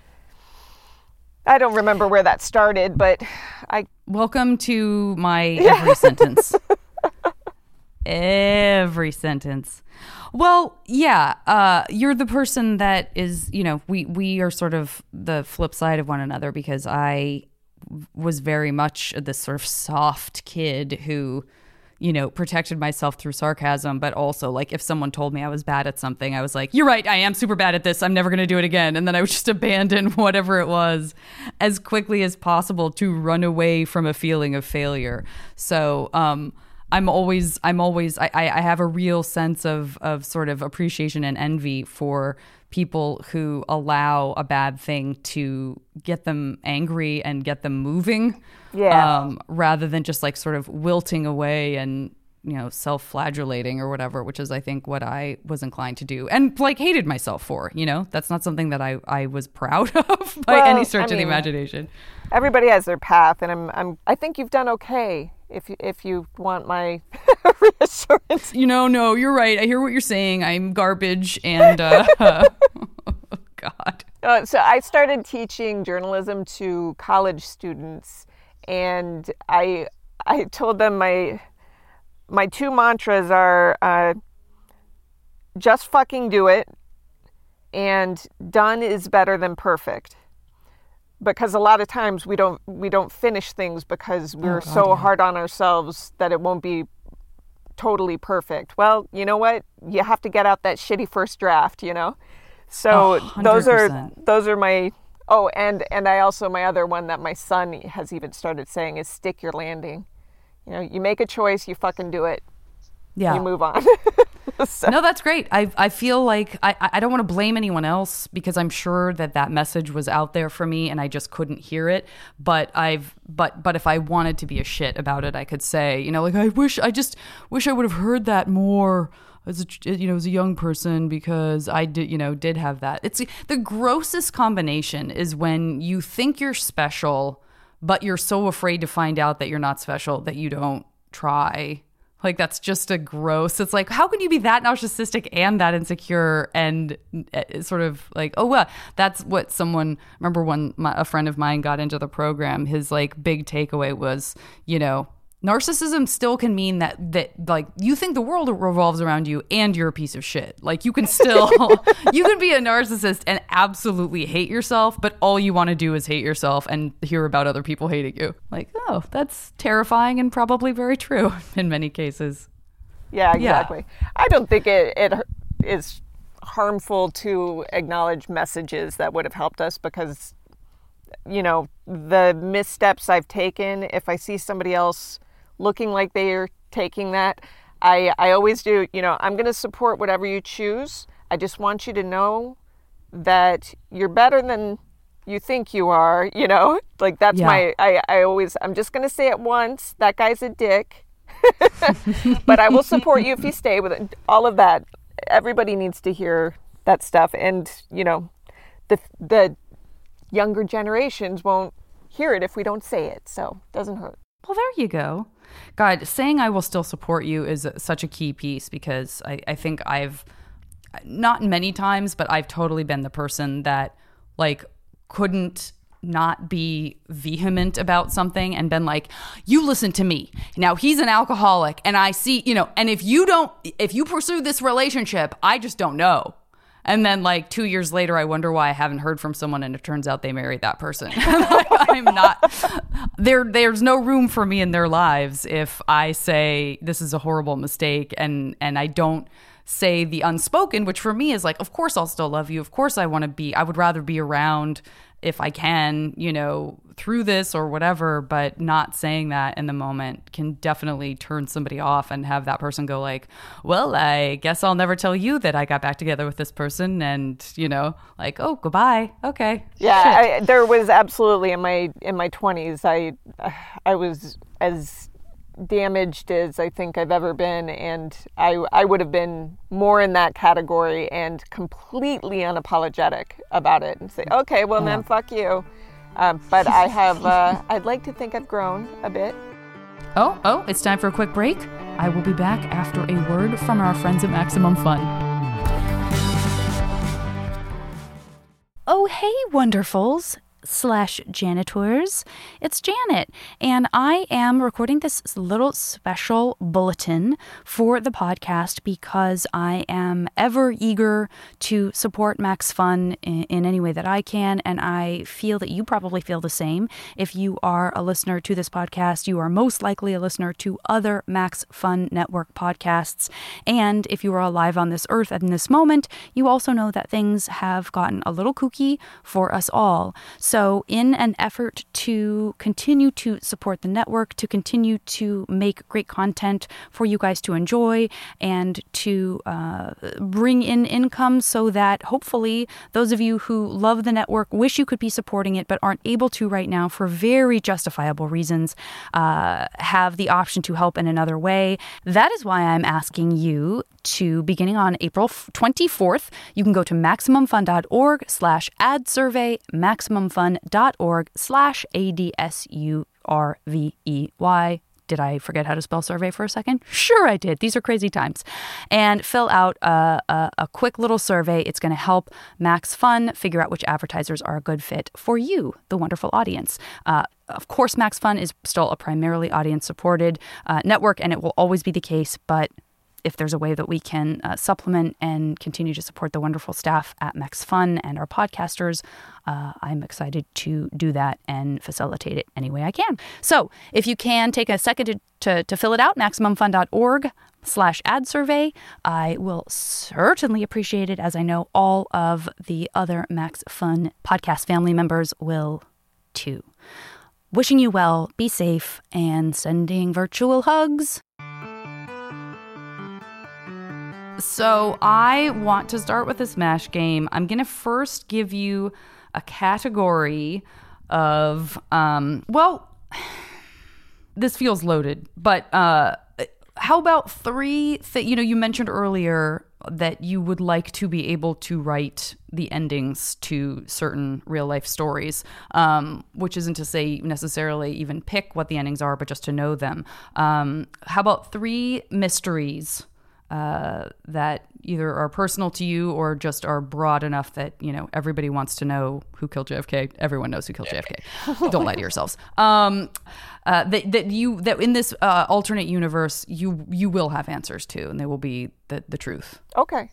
I don't remember where that started, but Welcome to my every sentence. Every sentence. Well, yeah, you're the person that is, you know, we are sort of the flip side of one another, because I was very much this sort of soft kid who, you know, protected myself through sarcasm, but also, like, if someone told me I was bad at something, I was like, you're right, I am super bad at this, I'm never going to do it again. And then I would just abandon whatever it was as quickly as possible to run away from a feeling of failure. So I have a real sense of sort of appreciation and envy for people who allow a bad thing to get them angry and get them moving. Yeah. Rather than just like sort of wilting away and, you know, self-flagellating or whatever, which is, I think, what I was inclined to do and like hated myself for, you know. That's not something that I was proud of by any stretch of the imagination. Everybody has their path, and I think you've done okay, if you want my reassurance. You know, no, you're right. I hear what you're saying. I'm garbage, and oh, God. So I started teaching journalism to college students, and I told them my two mantras are just fucking do it. And done is better than perfect. Because a lot of times we don't finish things because we're so hard on ourselves that it won't be totally perfect. Well, you know what? You have to get out that shitty first draft, you know? So 100%. those are my and I also, my other one that my son has even started saying is stick your landing. You know, you make a choice, you fucking do it. Yeah. You move on. So. No, that's great. I feel like I don't want to blame anyone else because I'm sure that message was out there for me and I just couldn't hear it. But if I wanted to be a shit about it, I could say, you know, like I just wish I would have heard that more as a young person because I did have that. It's the grossest combination is when you think you're special, but you're so afraid to find out that you're not special that you don't try. Like, that's just a gross. It's like, how can you be that narcissistic and that insecure and sort of like, oh, well, that's what someone, remember when a friend of mine got into the program, his like big takeaway was, you know, narcissism still can mean that like you think the world revolves around you and you're a piece of shit. Like you can still, you can be a narcissist and absolutely hate yourself, but all you want to do is hate yourself and hear about other people hating you. Like, oh, that's terrifying and probably very true in many cases. Yeah, exactly. Yeah. I don't think it is harmful to acknowledge messages that would have helped us because, you know, the missteps I've taken, if I see somebody else looking like they're taking that, I always do, you know, I'm going to support whatever you choose. I just want you to know that you're better than you think you are, you know, like that's I'm just going to say it once, that guy's a dick, but I will support you if you stay with it. All of that. Everybody needs to hear that stuff. And, you know, the younger generations won't hear it if we don't say it. So it doesn't hurt. Well, there you go. God, saying I will still support you is such a key piece because I think I've, not many times, but I've totally been the person that like couldn't not be vehement about something and been like, you listen to me. Now he's an alcoholic and I see, you know, and if you pursue this relationship, I just don't know. And then like 2 years later, I wonder why I haven't heard from someone and it turns out they married that person. I'm not, there's no room for me in their lives if I say this is a horrible mistake and I don't say the unspoken, which for me is like, of course I'll still love you. Of course I would rather be around if I can, you know, through this or whatever, but not saying that in the moment can definitely turn somebody off and have that person go like, well, I guess I'll never tell you that I got back together with this person and, you know, like, oh, goodbye. Okay. Yeah, there was absolutely in my 20s, I was as damaged as I think I've ever been, and I would have been more in that category and completely unapologetic about it and say, okay, well then fuck you. But I have, I'd like to think I've grown a bit. Oh, it's time for a quick break. I will be back after a word from our friends at Maximum Fun. Oh, hey, wonderfuls. /janitors. It's Janet, and I am recording this little special bulletin for the podcast because I am ever eager to support Max Fun in any way that I can, and I feel that you probably feel the same. If you are a listener to this podcast, you are most likely a listener to other Max Fun Network podcasts, and if you are alive on this earth at this moment, you also know that things have gotten a little kooky for us all. So in an effort to continue to support the network, to continue to make great content for you guys to enjoy and to bring in income so that hopefully those of you who love the network, wish you could be supporting it but aren't able to right now for very justifiable reasons, have the option to help in another way. That is why I'm asking you to, beginning on April 24th, you can go to MaximumFun.org/ad survey, MaximumFun.org/ADSURVEY. Did I forget how to spell survey for a second? Sure I did. These are crazy times. And fill out a quick little survey. It's going to help Max Fun figure out which advertisers are a good fit for you, the wonderful audience. Of course, Max Fun is still a primarily audience-supported network, and it will always be the case, but if there's a way that we can supplement and continue to support the wonderful staff at Max Fun and our podcasters, I'm excited to do that and facilitate it any way I can. So if you can take a second to fill it out, MaximumFun.org/ad survey, I will certainly appreciate it, as I know all of the other Max Fun podcast family members will too. Wishing you well, be safe, and sending virtual hugs. So I want to start with a Smash game. I'm going to first give you a category of, this feels loaded, but how about three you mentioned earlier that you would like to be able to write the endings to certain real life stories, which isn't to say necessarily even pick what the endings are, but just to know them. How about three mysteries that either are personal to you or just are broad enough that, everybody wants to know who killed JFK. Everyone knows who killed JFK. Don't lie to yourselves. That in this alternate universe, you will have answers to, and they will be the truth. Okay.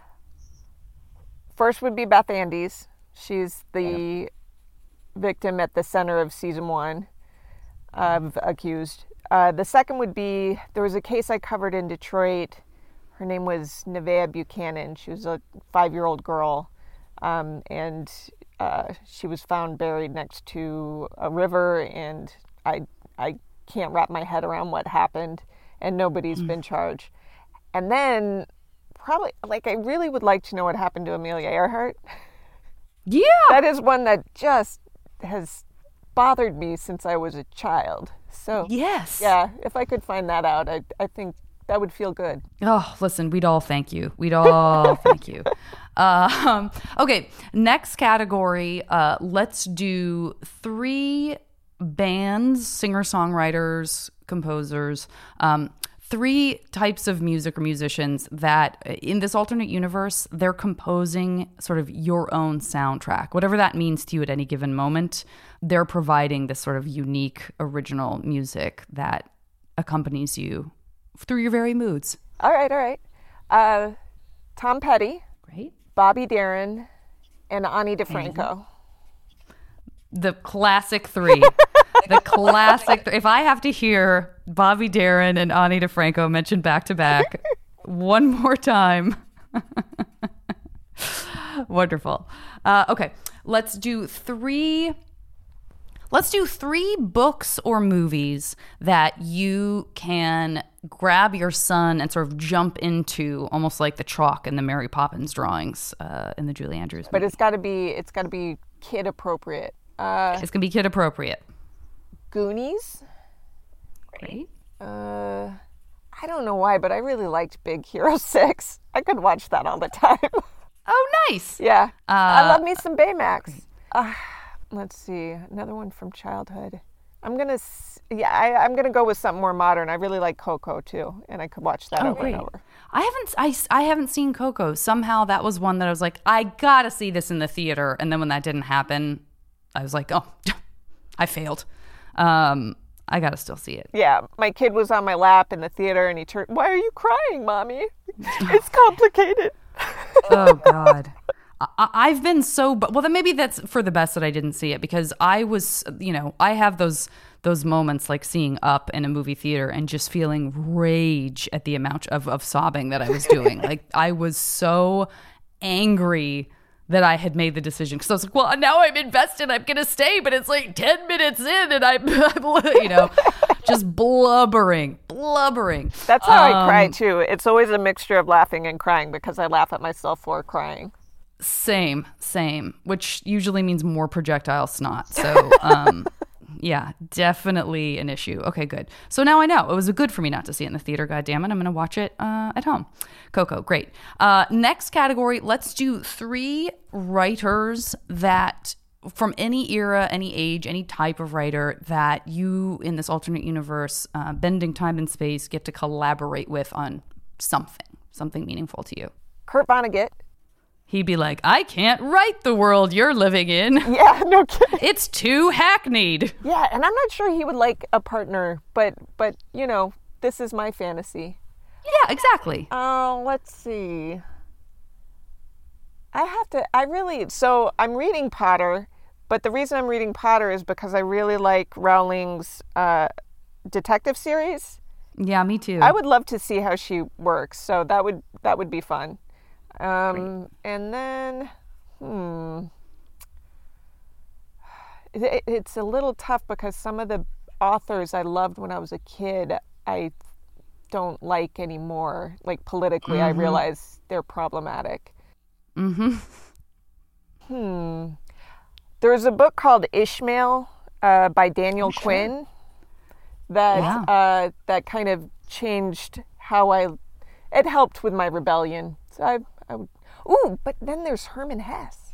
First would be Beth Andes. She's the victim at the center of season 1 of Accused. The second would be, there was a case I covered in Detroit. Her name was Nevaeh Buchanan. She was a 5-year-old girl, and she was found buried next to a river, and I can't wrap my head around what happened, and nobody's been charged. And then probably, I really would like to know what happened to Amelia Earhart. Yeah! That is one that just has bothered me since I was a child. So, yes. Yeah, if I could find that out, I think that would feel good. Oh, listen, we'd all thank you. We'd all thank you. Okay, next category. Let's do 3 bands, singer-songwriters, composers, 3 types of music or musicians that in this alternate universe, they're composing sort of your own soundtrack. Whatever that means to you at any given moment, they're providing this sort of unique, original music that accompanies you through your very moods. All right. Tom Petty. Great. Bobby Darin, and Ani DeFranco. The classic 3. The classic. If I have to hear Bobby Darin and Ani DeFranco mentioned back to back one more time. Wonderful. Okay, let's do 3 books or movies that you can grab your son and sort of jump into, almost like the chalk in the Mary Poppins drawings in the Julie Andrews movie. But it's got to be kid appropriate. It's gonna be kid appropriate. Goonies. Great. I don't know why, but I really liked Big Hero 6. I could watch that all the time. Oh, nice. Yeah. I love me some Baymax. Let's see, another one from childhood. I'm gonna go with something more modern. I really like Coco too, and I could watch that over and over. I haven't seen Coco. Somehow that was one that I was like, I gotta see this in the theater. And then when that didn't happen, I was like, oh, I failed. I gotta still see it. Yeah, my kid was on my lap in the theater, and he turned. Why are you crying, Mommy? It's complicated. Oh God. I've been so, well, then maybe that's for the best that I didn't see it, because I was, I have those moments like seeing Up in a movie theater and just feeling rage at the amount of sobbing that I was doing. Like, I was so angry that I had made the decision, because I was like, well, now I'm invested, I'm gonna stay, but it's like 10 minutes in and I'm just blubbering. That's how I cry too. It's always a mixture of laughing and crying, because I laugh at myself for crying. Same, which usually means more projectile snot. So, yeah, definitely an issue. Okay, good. So now I know. It was good for me not to see it in the theater, goddammit. I'm going to watch it at home. Coco, great. Next category, let's do 3 writers that, from any era, any age, any type of writer, that you, in this alternate universe, bending time and space, get to collaborate with on something meaningful to you. Kurt Vonnegut. He'd be like, I can't write the world you're living in. Yeah, no kidding. It's too hackneyed. Yeah, and I'm not sure he would like a partner, but this is my fantasy. Yeah, exactly. Oh, let's see. So I'm reading Potter, but the reason I'm reading Potter is because I really like Rowling's detective series. Yeah, me too. I would love to see how she works, so that would be fun. And then, it's a little tough because some of the authors I loved when I was a kid, I don't like anymore. Like politically, I realize they're problematic. There's a book called Ishmael by Daniel Quinn that that kind of changed how it helped with my rebellion. So I would. Ooh, but then there's Herman Hesse.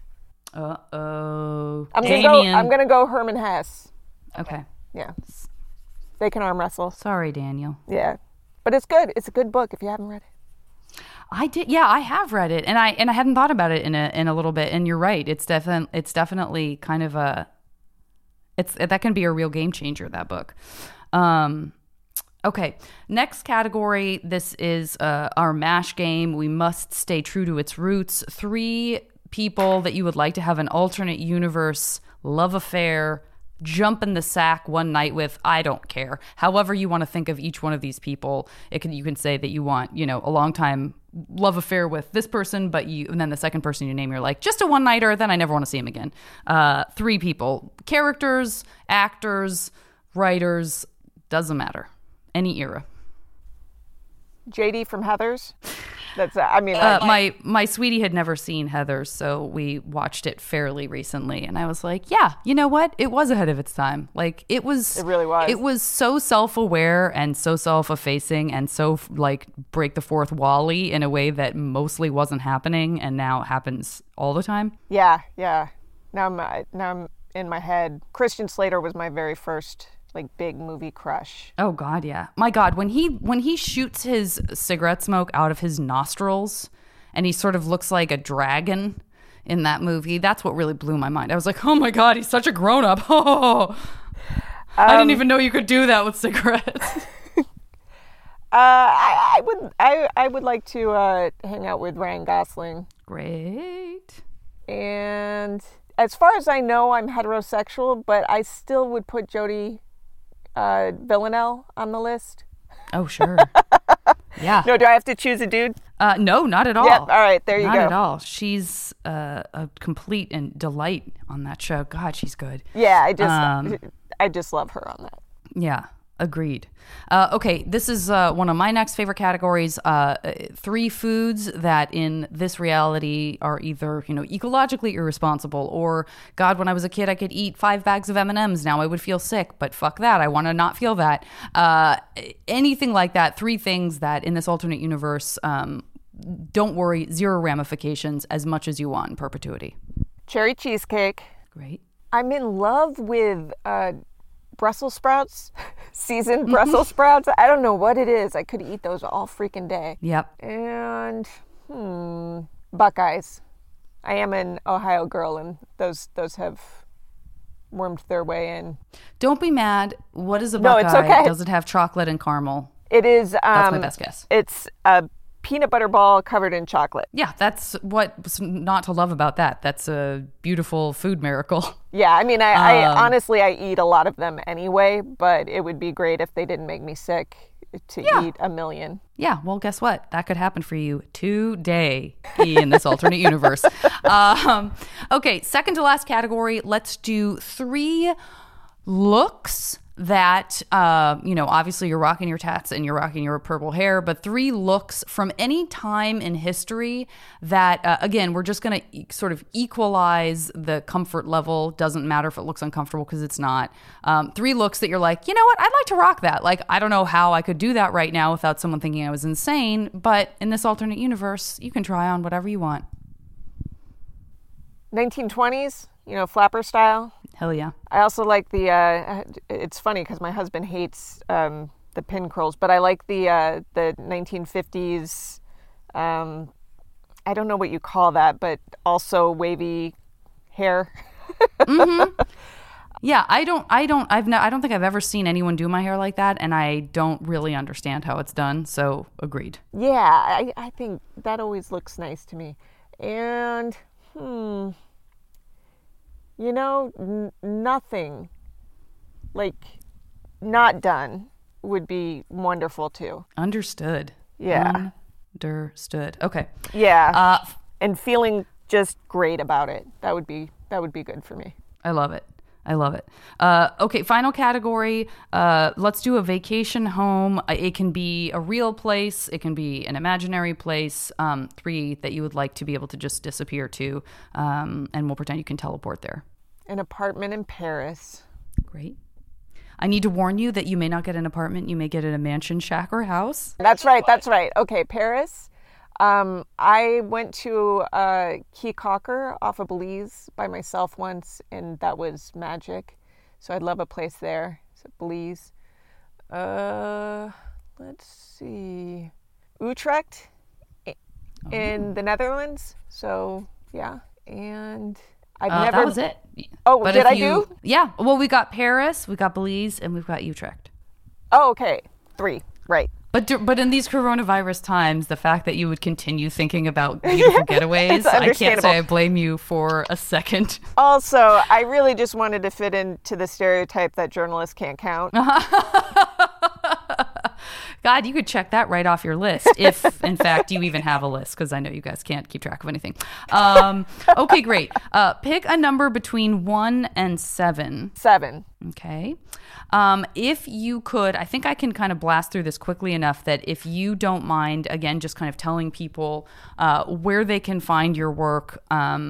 Uh-oh. I'm gonna go Herman Hesse. Okay. Yeah. They can arm wrestle. Sorry, Daniel. Yeah. But it's good. It's a good book if you haven't read it. I did. Yeah, I have read it, and I hadn't thought about it in a little bit. And you're right. It's definitely kind of that can be a real game changer, that book. Okay, next category. This is our MASH game. We must stay true to its roots. 3 people that you would like to have an alternate universe love affair, jump in the sack one night with. I don't care. However you want to think of each one of these people, you can say that you want, a long time love affair with this person, and then the second person you name, you're like, just a one nighter, then I never want to see him again. 3 people, characters, actors, writers, doesn't matter. Any era. JD from Heathers. That's my sweetie had never seen Heathers, so we watched it fairly recently, and I was like, yeah, you know what? It was ahead of its time. Like it really was. It was so self-aware and so self-effacing and so like break the fourth wall-y in a way that mostly wasn't happening, and now happens all the time. Yeah. Now I'm in my head. Christian Slater was my very first big movie crush. Oh God, yeah. My God, when he shoots his cigarette smoke out of his nostrils and he sort of looks like a dragon in that movie, that's what really blew my mind. I was like, oh my God, he's such a grown-up. Oh, I didn't even know you could do that with cigarettes. I would like to hang out with Ryan Gosling. Great. And as far as I know, I'm heterosexual, but I still would put Jodie Villanelle on the list. Oh, sure. Yeah. No, do I have to choose a dude? No, not at all. Yeah, all right, there you go. Not at all. She's a complete and delight on that show. God, she's good. Yeah, I just love her on that. Yeah, agreed. Okay, this is one of my next favorite categories. 3 foods that in this reality are either, ecologically irresponsible, or God, when I was a kid, I could eat 5 bags of M&Ms. Now I would feel sick, but fuck that. I want to not feel that. Anything like that. 3 things that in this alternate universe, don't worry, 0 ramifications, as much as you want in perpetuity. Cherry cheesecake. Great. I'm in love with Brussels sprouts, seasoned Brussels sprouts. I don't know what it is. I could eat those all freaking day. Yep. And Buckeyes. I am an Ohio girl, and those have wormed their way in. Don't be mad. What is a Buckeye? No, it's okay. Does it have chocolate and caramel? It is. That's my best guess. It's a peanut butter ball covered in chocolate. Yeah, that's what's not to love about that. That's a beautiful food miracle. Yeah, I mean, I honestly, I eat a lot of them anyway, but it would be great if they didn't make me sick to eat a million. Yeah, well, guess what? That could happen for you today in this alternate universe. Okay, second to last category. Let's do 3 looks that, obviously you're rocking your tats and you're rocking your purple hair, but 3 looks from any time in history that, again, we're just going to sort of equalize the comfort level. Doesn't matter if it looks uncomfortable, because it's not. 3 looks that you're like, you know what? I'd like to rock that. Like, I don't know how I could do that right now without someone thinking I was insane, but in this alternate universe, you can try on whatever you want. 1920s, flapper style. Hell yeah. I also like the, it's funny because my husband hates the pin curls, but I like the 1950s, I don't know what you call that, but also wavy hair. Yeah, I don't think I've ever seen anyone do my hair like that, and I don't really understand how it's done. So agreed. Yeah, I think that always looks nice to me. And nothing like not done would be wonderful too. Understood. Yeah. Understood. Okay. Yeah. And feeling just great about it. That would be good for me. I love it. Okay, final category. Let's do a vacation home. It can be a real place. It can be an imaginary place. 3 that you would like to be able to just disappear to, and we'll pretend you can teleport there. An apartment in Paris. Great. I need to warn you that you may not get an apartment. You may get a mansion, shack, or house. That's right. Okay, Paris. I went to Key Cocker off of Belize by myself once, and that was magic. So I'd love a place there. So Belize. Let's see. Utrecht in the Netherlands. So, yeah. And I've never... That was it. Oh, but did I do? Yeah. Well, we got Paris, we got Belize, and we've got Utrecht. Oh, okay. 3. Right. But in these coronavirus times, the fact that you would continue thinking about beautiful getaways, I can't say I blame you for a second. Also, I really just wanted to fit into the stereotype that journalists can't count. God, you could check that right off your list, if in fact you even have a list, because I know you guys can't keep track of anything. Okay, great. Pick a number between 1 and 7. 7. Okay. If you could, I think I can kind of blast through this quickly enough that if you don't mind, again, just kind of telling people where they can find your work,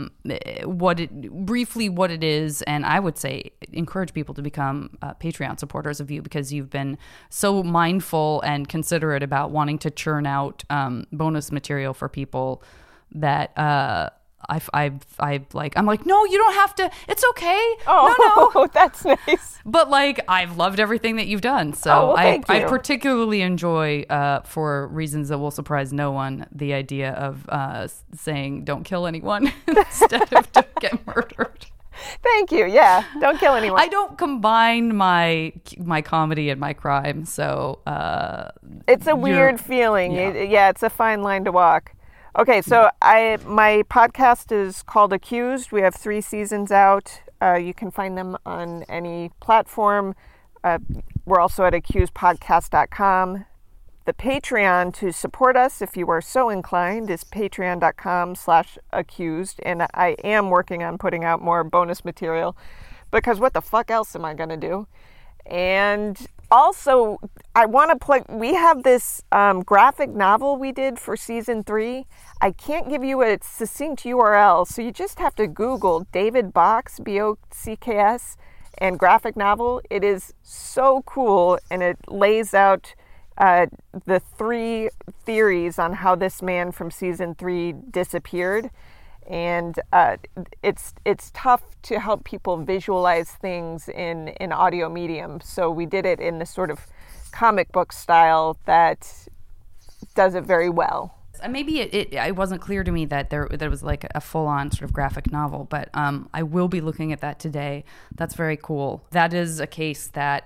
briefly what it is, and I would say encourage people to become Patreon supporters of you, because you've been so mindful and considerate about wanting to churn out bonus material for people that I'm like, no, you don't have to. It's okay. Oh, no. That's nice. But like, I've loved everything that you've done. So thank you. I particularly enjoy, for reasons that will surprise no one, the idea of saying don't kill anyone instead of don't get murdered. Thank you. Yeah, don't kill anyone. I don't combine my comedy and my crime, so it's a weird feeling. Yeah. It's a fine line to walk. Okay, so my podcast is called Accused. We have 3 seasons out. You can find them on any platform. We're also at accusedpodcast.com. The Patreon to support us, if you are so inclined, is patreon.com/accused. And I am working on putting out more bonus material, because what the fuck else am I going to do? And also, I want to plug, we have this graphic novel we did for season 3. I can't give you a succinct URL, so you just have to Google David Bocks, Bocks, and graphic novel. It is so cool, and it lays out the 3 theories on how this man from season 3 disappeared. And it's tough to help people visualize things in audio medium. So we did it in this sort of comic book style that does it very well. Maybe it wasn't clear to me that there was like a full-on sort of graphic novel, but I will be looking at that today. That's very cool. That is a case that,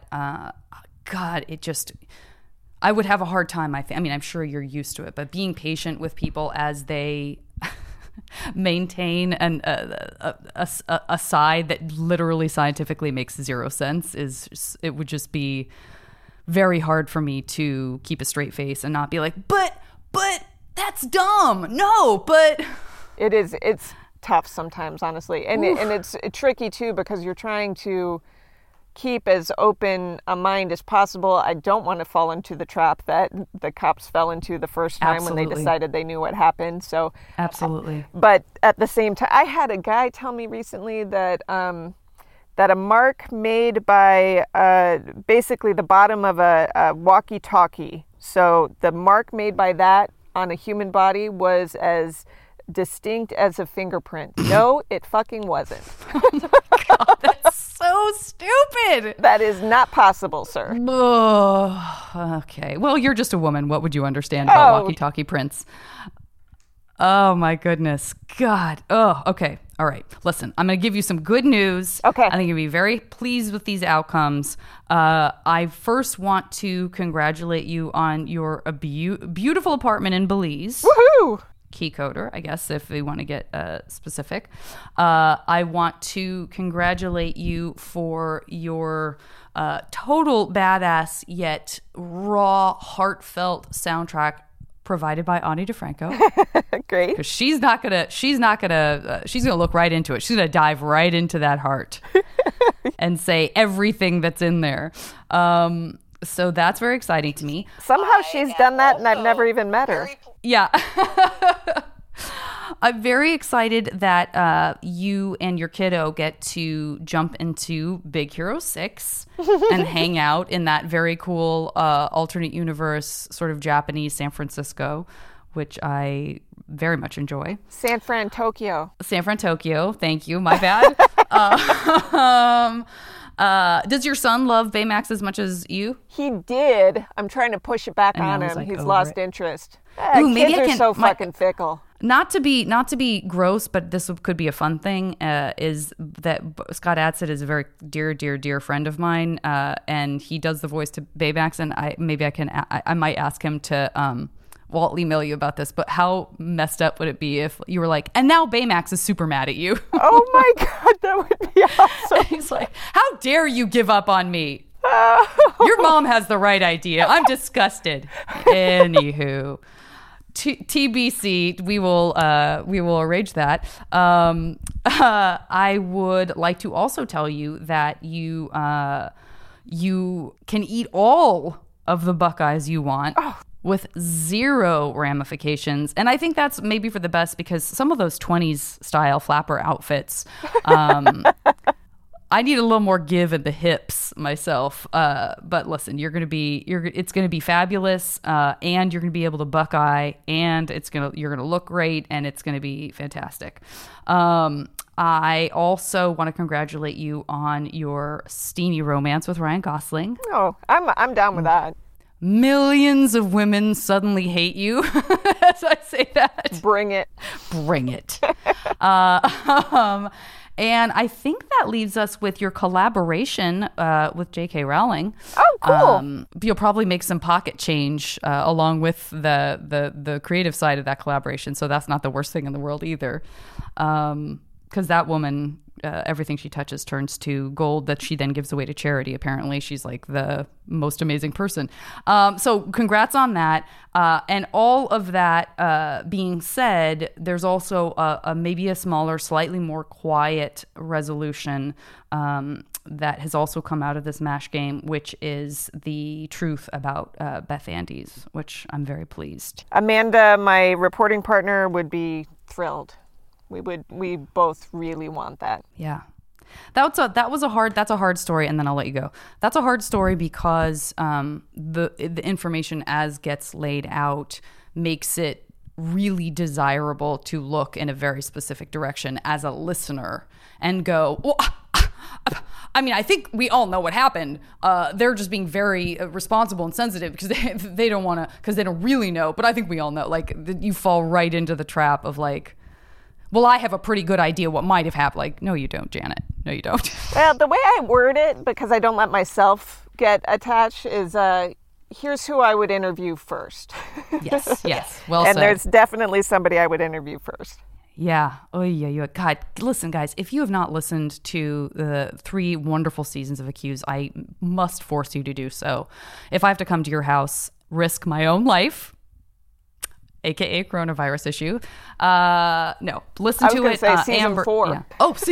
I would have a hard time. I mean, I'm sure you're used to it, but being patient with people as they maintain a side that literally scientifically makes 0 sense it would just be very hard for me to keep a straight face and not be like, but that's dumb. No, but it's tough sometimes, honestly, and it's tricky too, because you're trying to keep as open a mind as possible. I don't want to fall into the trap that the cops fell into the first time. Absolutely. When they decided they knew what happened. So absolutely. But at the same time, I had a guy tell me recently that that a mark made by basically the bottom of a walkie-talkie. So the mark made by that on a human body was as distinct as a fingerprint. No, it fucking wasn't. Oh my God, that's so stupid. That is not possible, sir. Oh, okay. Well, you're just a woman. What would you understand about walkie-talkie prints? Oh my goodness. God. Oh, okay. All right. Listen, I'm going to give you some good news. Okay. I think you'll be very pleased with these outcomes. I first want to congratulate you on your beautiful apartment in Belize. Woohoo! Key coder, I guess, if we want to get specific. I want to congratulate you for your total badass yet raw, heartfelt soundtrack provided by Ani DeFranco. Great. Because she's gonna look right into it. She's gonna dive right into that heart and say everything that's in there. So that's very exciting to me. Somehow she's done that, and I've never even met her. Yeah. I'm very excited that you and your kiddo get to jump into Big Hero 6 and hang out in that very cool alternate universe sort of Japanese San Francisco, which I very much enjoy. San Fran, Tokyo. San Fran, Tokyo. Thank you. My bad. Does your son love Baymax as much as you? He did. I'm trying to push it back And on now he's, him. like, He's over lost it. interest. Ooh, maybe Kids I are can- so my- fucking fickle. Not to be gross, but this could be a fun thing. Is that Scott Adsit is a very dear friend of mine, and he does the voice to Baymax, and I might ask him to. Well, I'll email you about this, but how messed up would it be if you were like, and now Baymax is super mad at you? Oh my God, that would be awesome. He's like, how dare you give up on me? Your mom has the right idea. I'm disgusted. Anywho. TBC, we will arrange that. I would like to also tell you that you can eat all of the Buckeyes you want with zero ramifications, and I think that's maybe for the best because some of those 20s style flapper outfits. I need a little more give in the hips myself. But listen, it's going to be fabulous. And you're going to be able to Buckeye, and you're going to look great, and it's going to be fantastic. I also want to congratulate you on your steamy romance with Ryan Gosling. Oh, I'm down with that. Millions of women suddenly hate you as I say that. Bring it. Bring it. And I think that leaves us with your collaboration with J.K. Rowling. Oh, cool. You'll probably make some pocket change along with the creative side of that collaboration. So that's not the worst thing in the world either. Because that woman, everything she touches turns to gold that she then gives away to charity. Apparently, she's like the most amazing person. So congrats on that. And all of that being said, there's also maybe a smaller, slightly more quiet resolution that has also come out of this MASH game, which is the truth about Beth Andes, which I'm very pleased. Amanda, my reporting partner, would be thrilled. We both really want that. Yeah. That's a hard story, and then I'll let you go. That's a hard story because the information as gets laid out makes it really desirable to look in a very specific direction as a listener and go, well, I mean, I think we all know what happened. They're just being very responsible and sensitive because they don't want to, because they don't really know. But I think we all know. Like, you fall right into the trap of like, well, I have a pretty good idea what might have happened. Like, no, you don't, Janet. No, you don't. Well, the way I word it, because I don't let myself get attached, is here's who I would interview first. Yes. Well and said. there's definitely somebody I would interview first. Yeah. Oh, yeah. God, listen, guys, if you have not listened to the 3 wonderful seasons of Accused, I must force you to do so. If I have to come to your house, risk my own life, AKA coronavirus issue. No, listen to it. Say season Amber, 4. Yeah. Oh, see.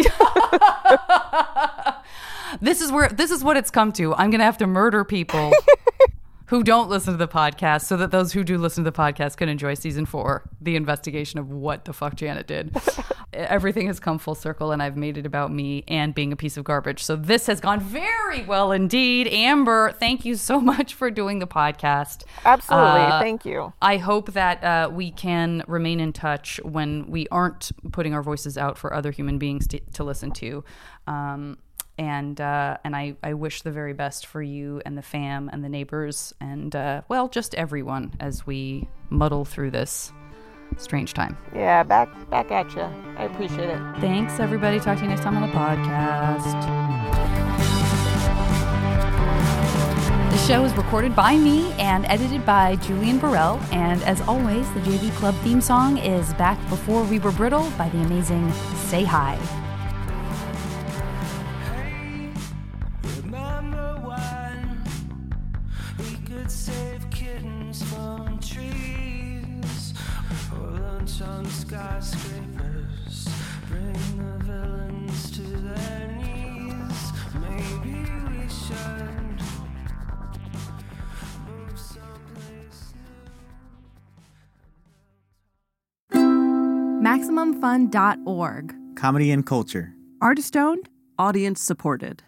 This is what it's come to. I'm going to have to murder people who don't listen to the podcast so that those who do listen to the podcast can enjoy season 4, the investigation of what the fuck Janet did. Everything has come full circle, and I've made it about me and being a piece of garbage. So this has gone very well indeed. Amber, thank you so much for doing the podcast. Absolutely. Thank you. I hope that we can remain in touch when we aren't putting our voices out for other human beings to listen to. And I wish the very best for you and the fam and the neighbors and, well, just everyone as we muddle through this strange time. Yeah, back at you. I appreciate it. Thanks, everybody. Talk to you next time on the podcast. The show is recorded by me and edited by Julian Burrell. And as always, the JV Club theme song is Back Before We Were Brittle by the amazing Say Hi. Remember when we could save kittens from trees, or lunch on skyscrapers, bring the villains to their knees. Maybe we should move someplace new. MaximumFun.org. Comedy and culture. Artist owned. Audience supported.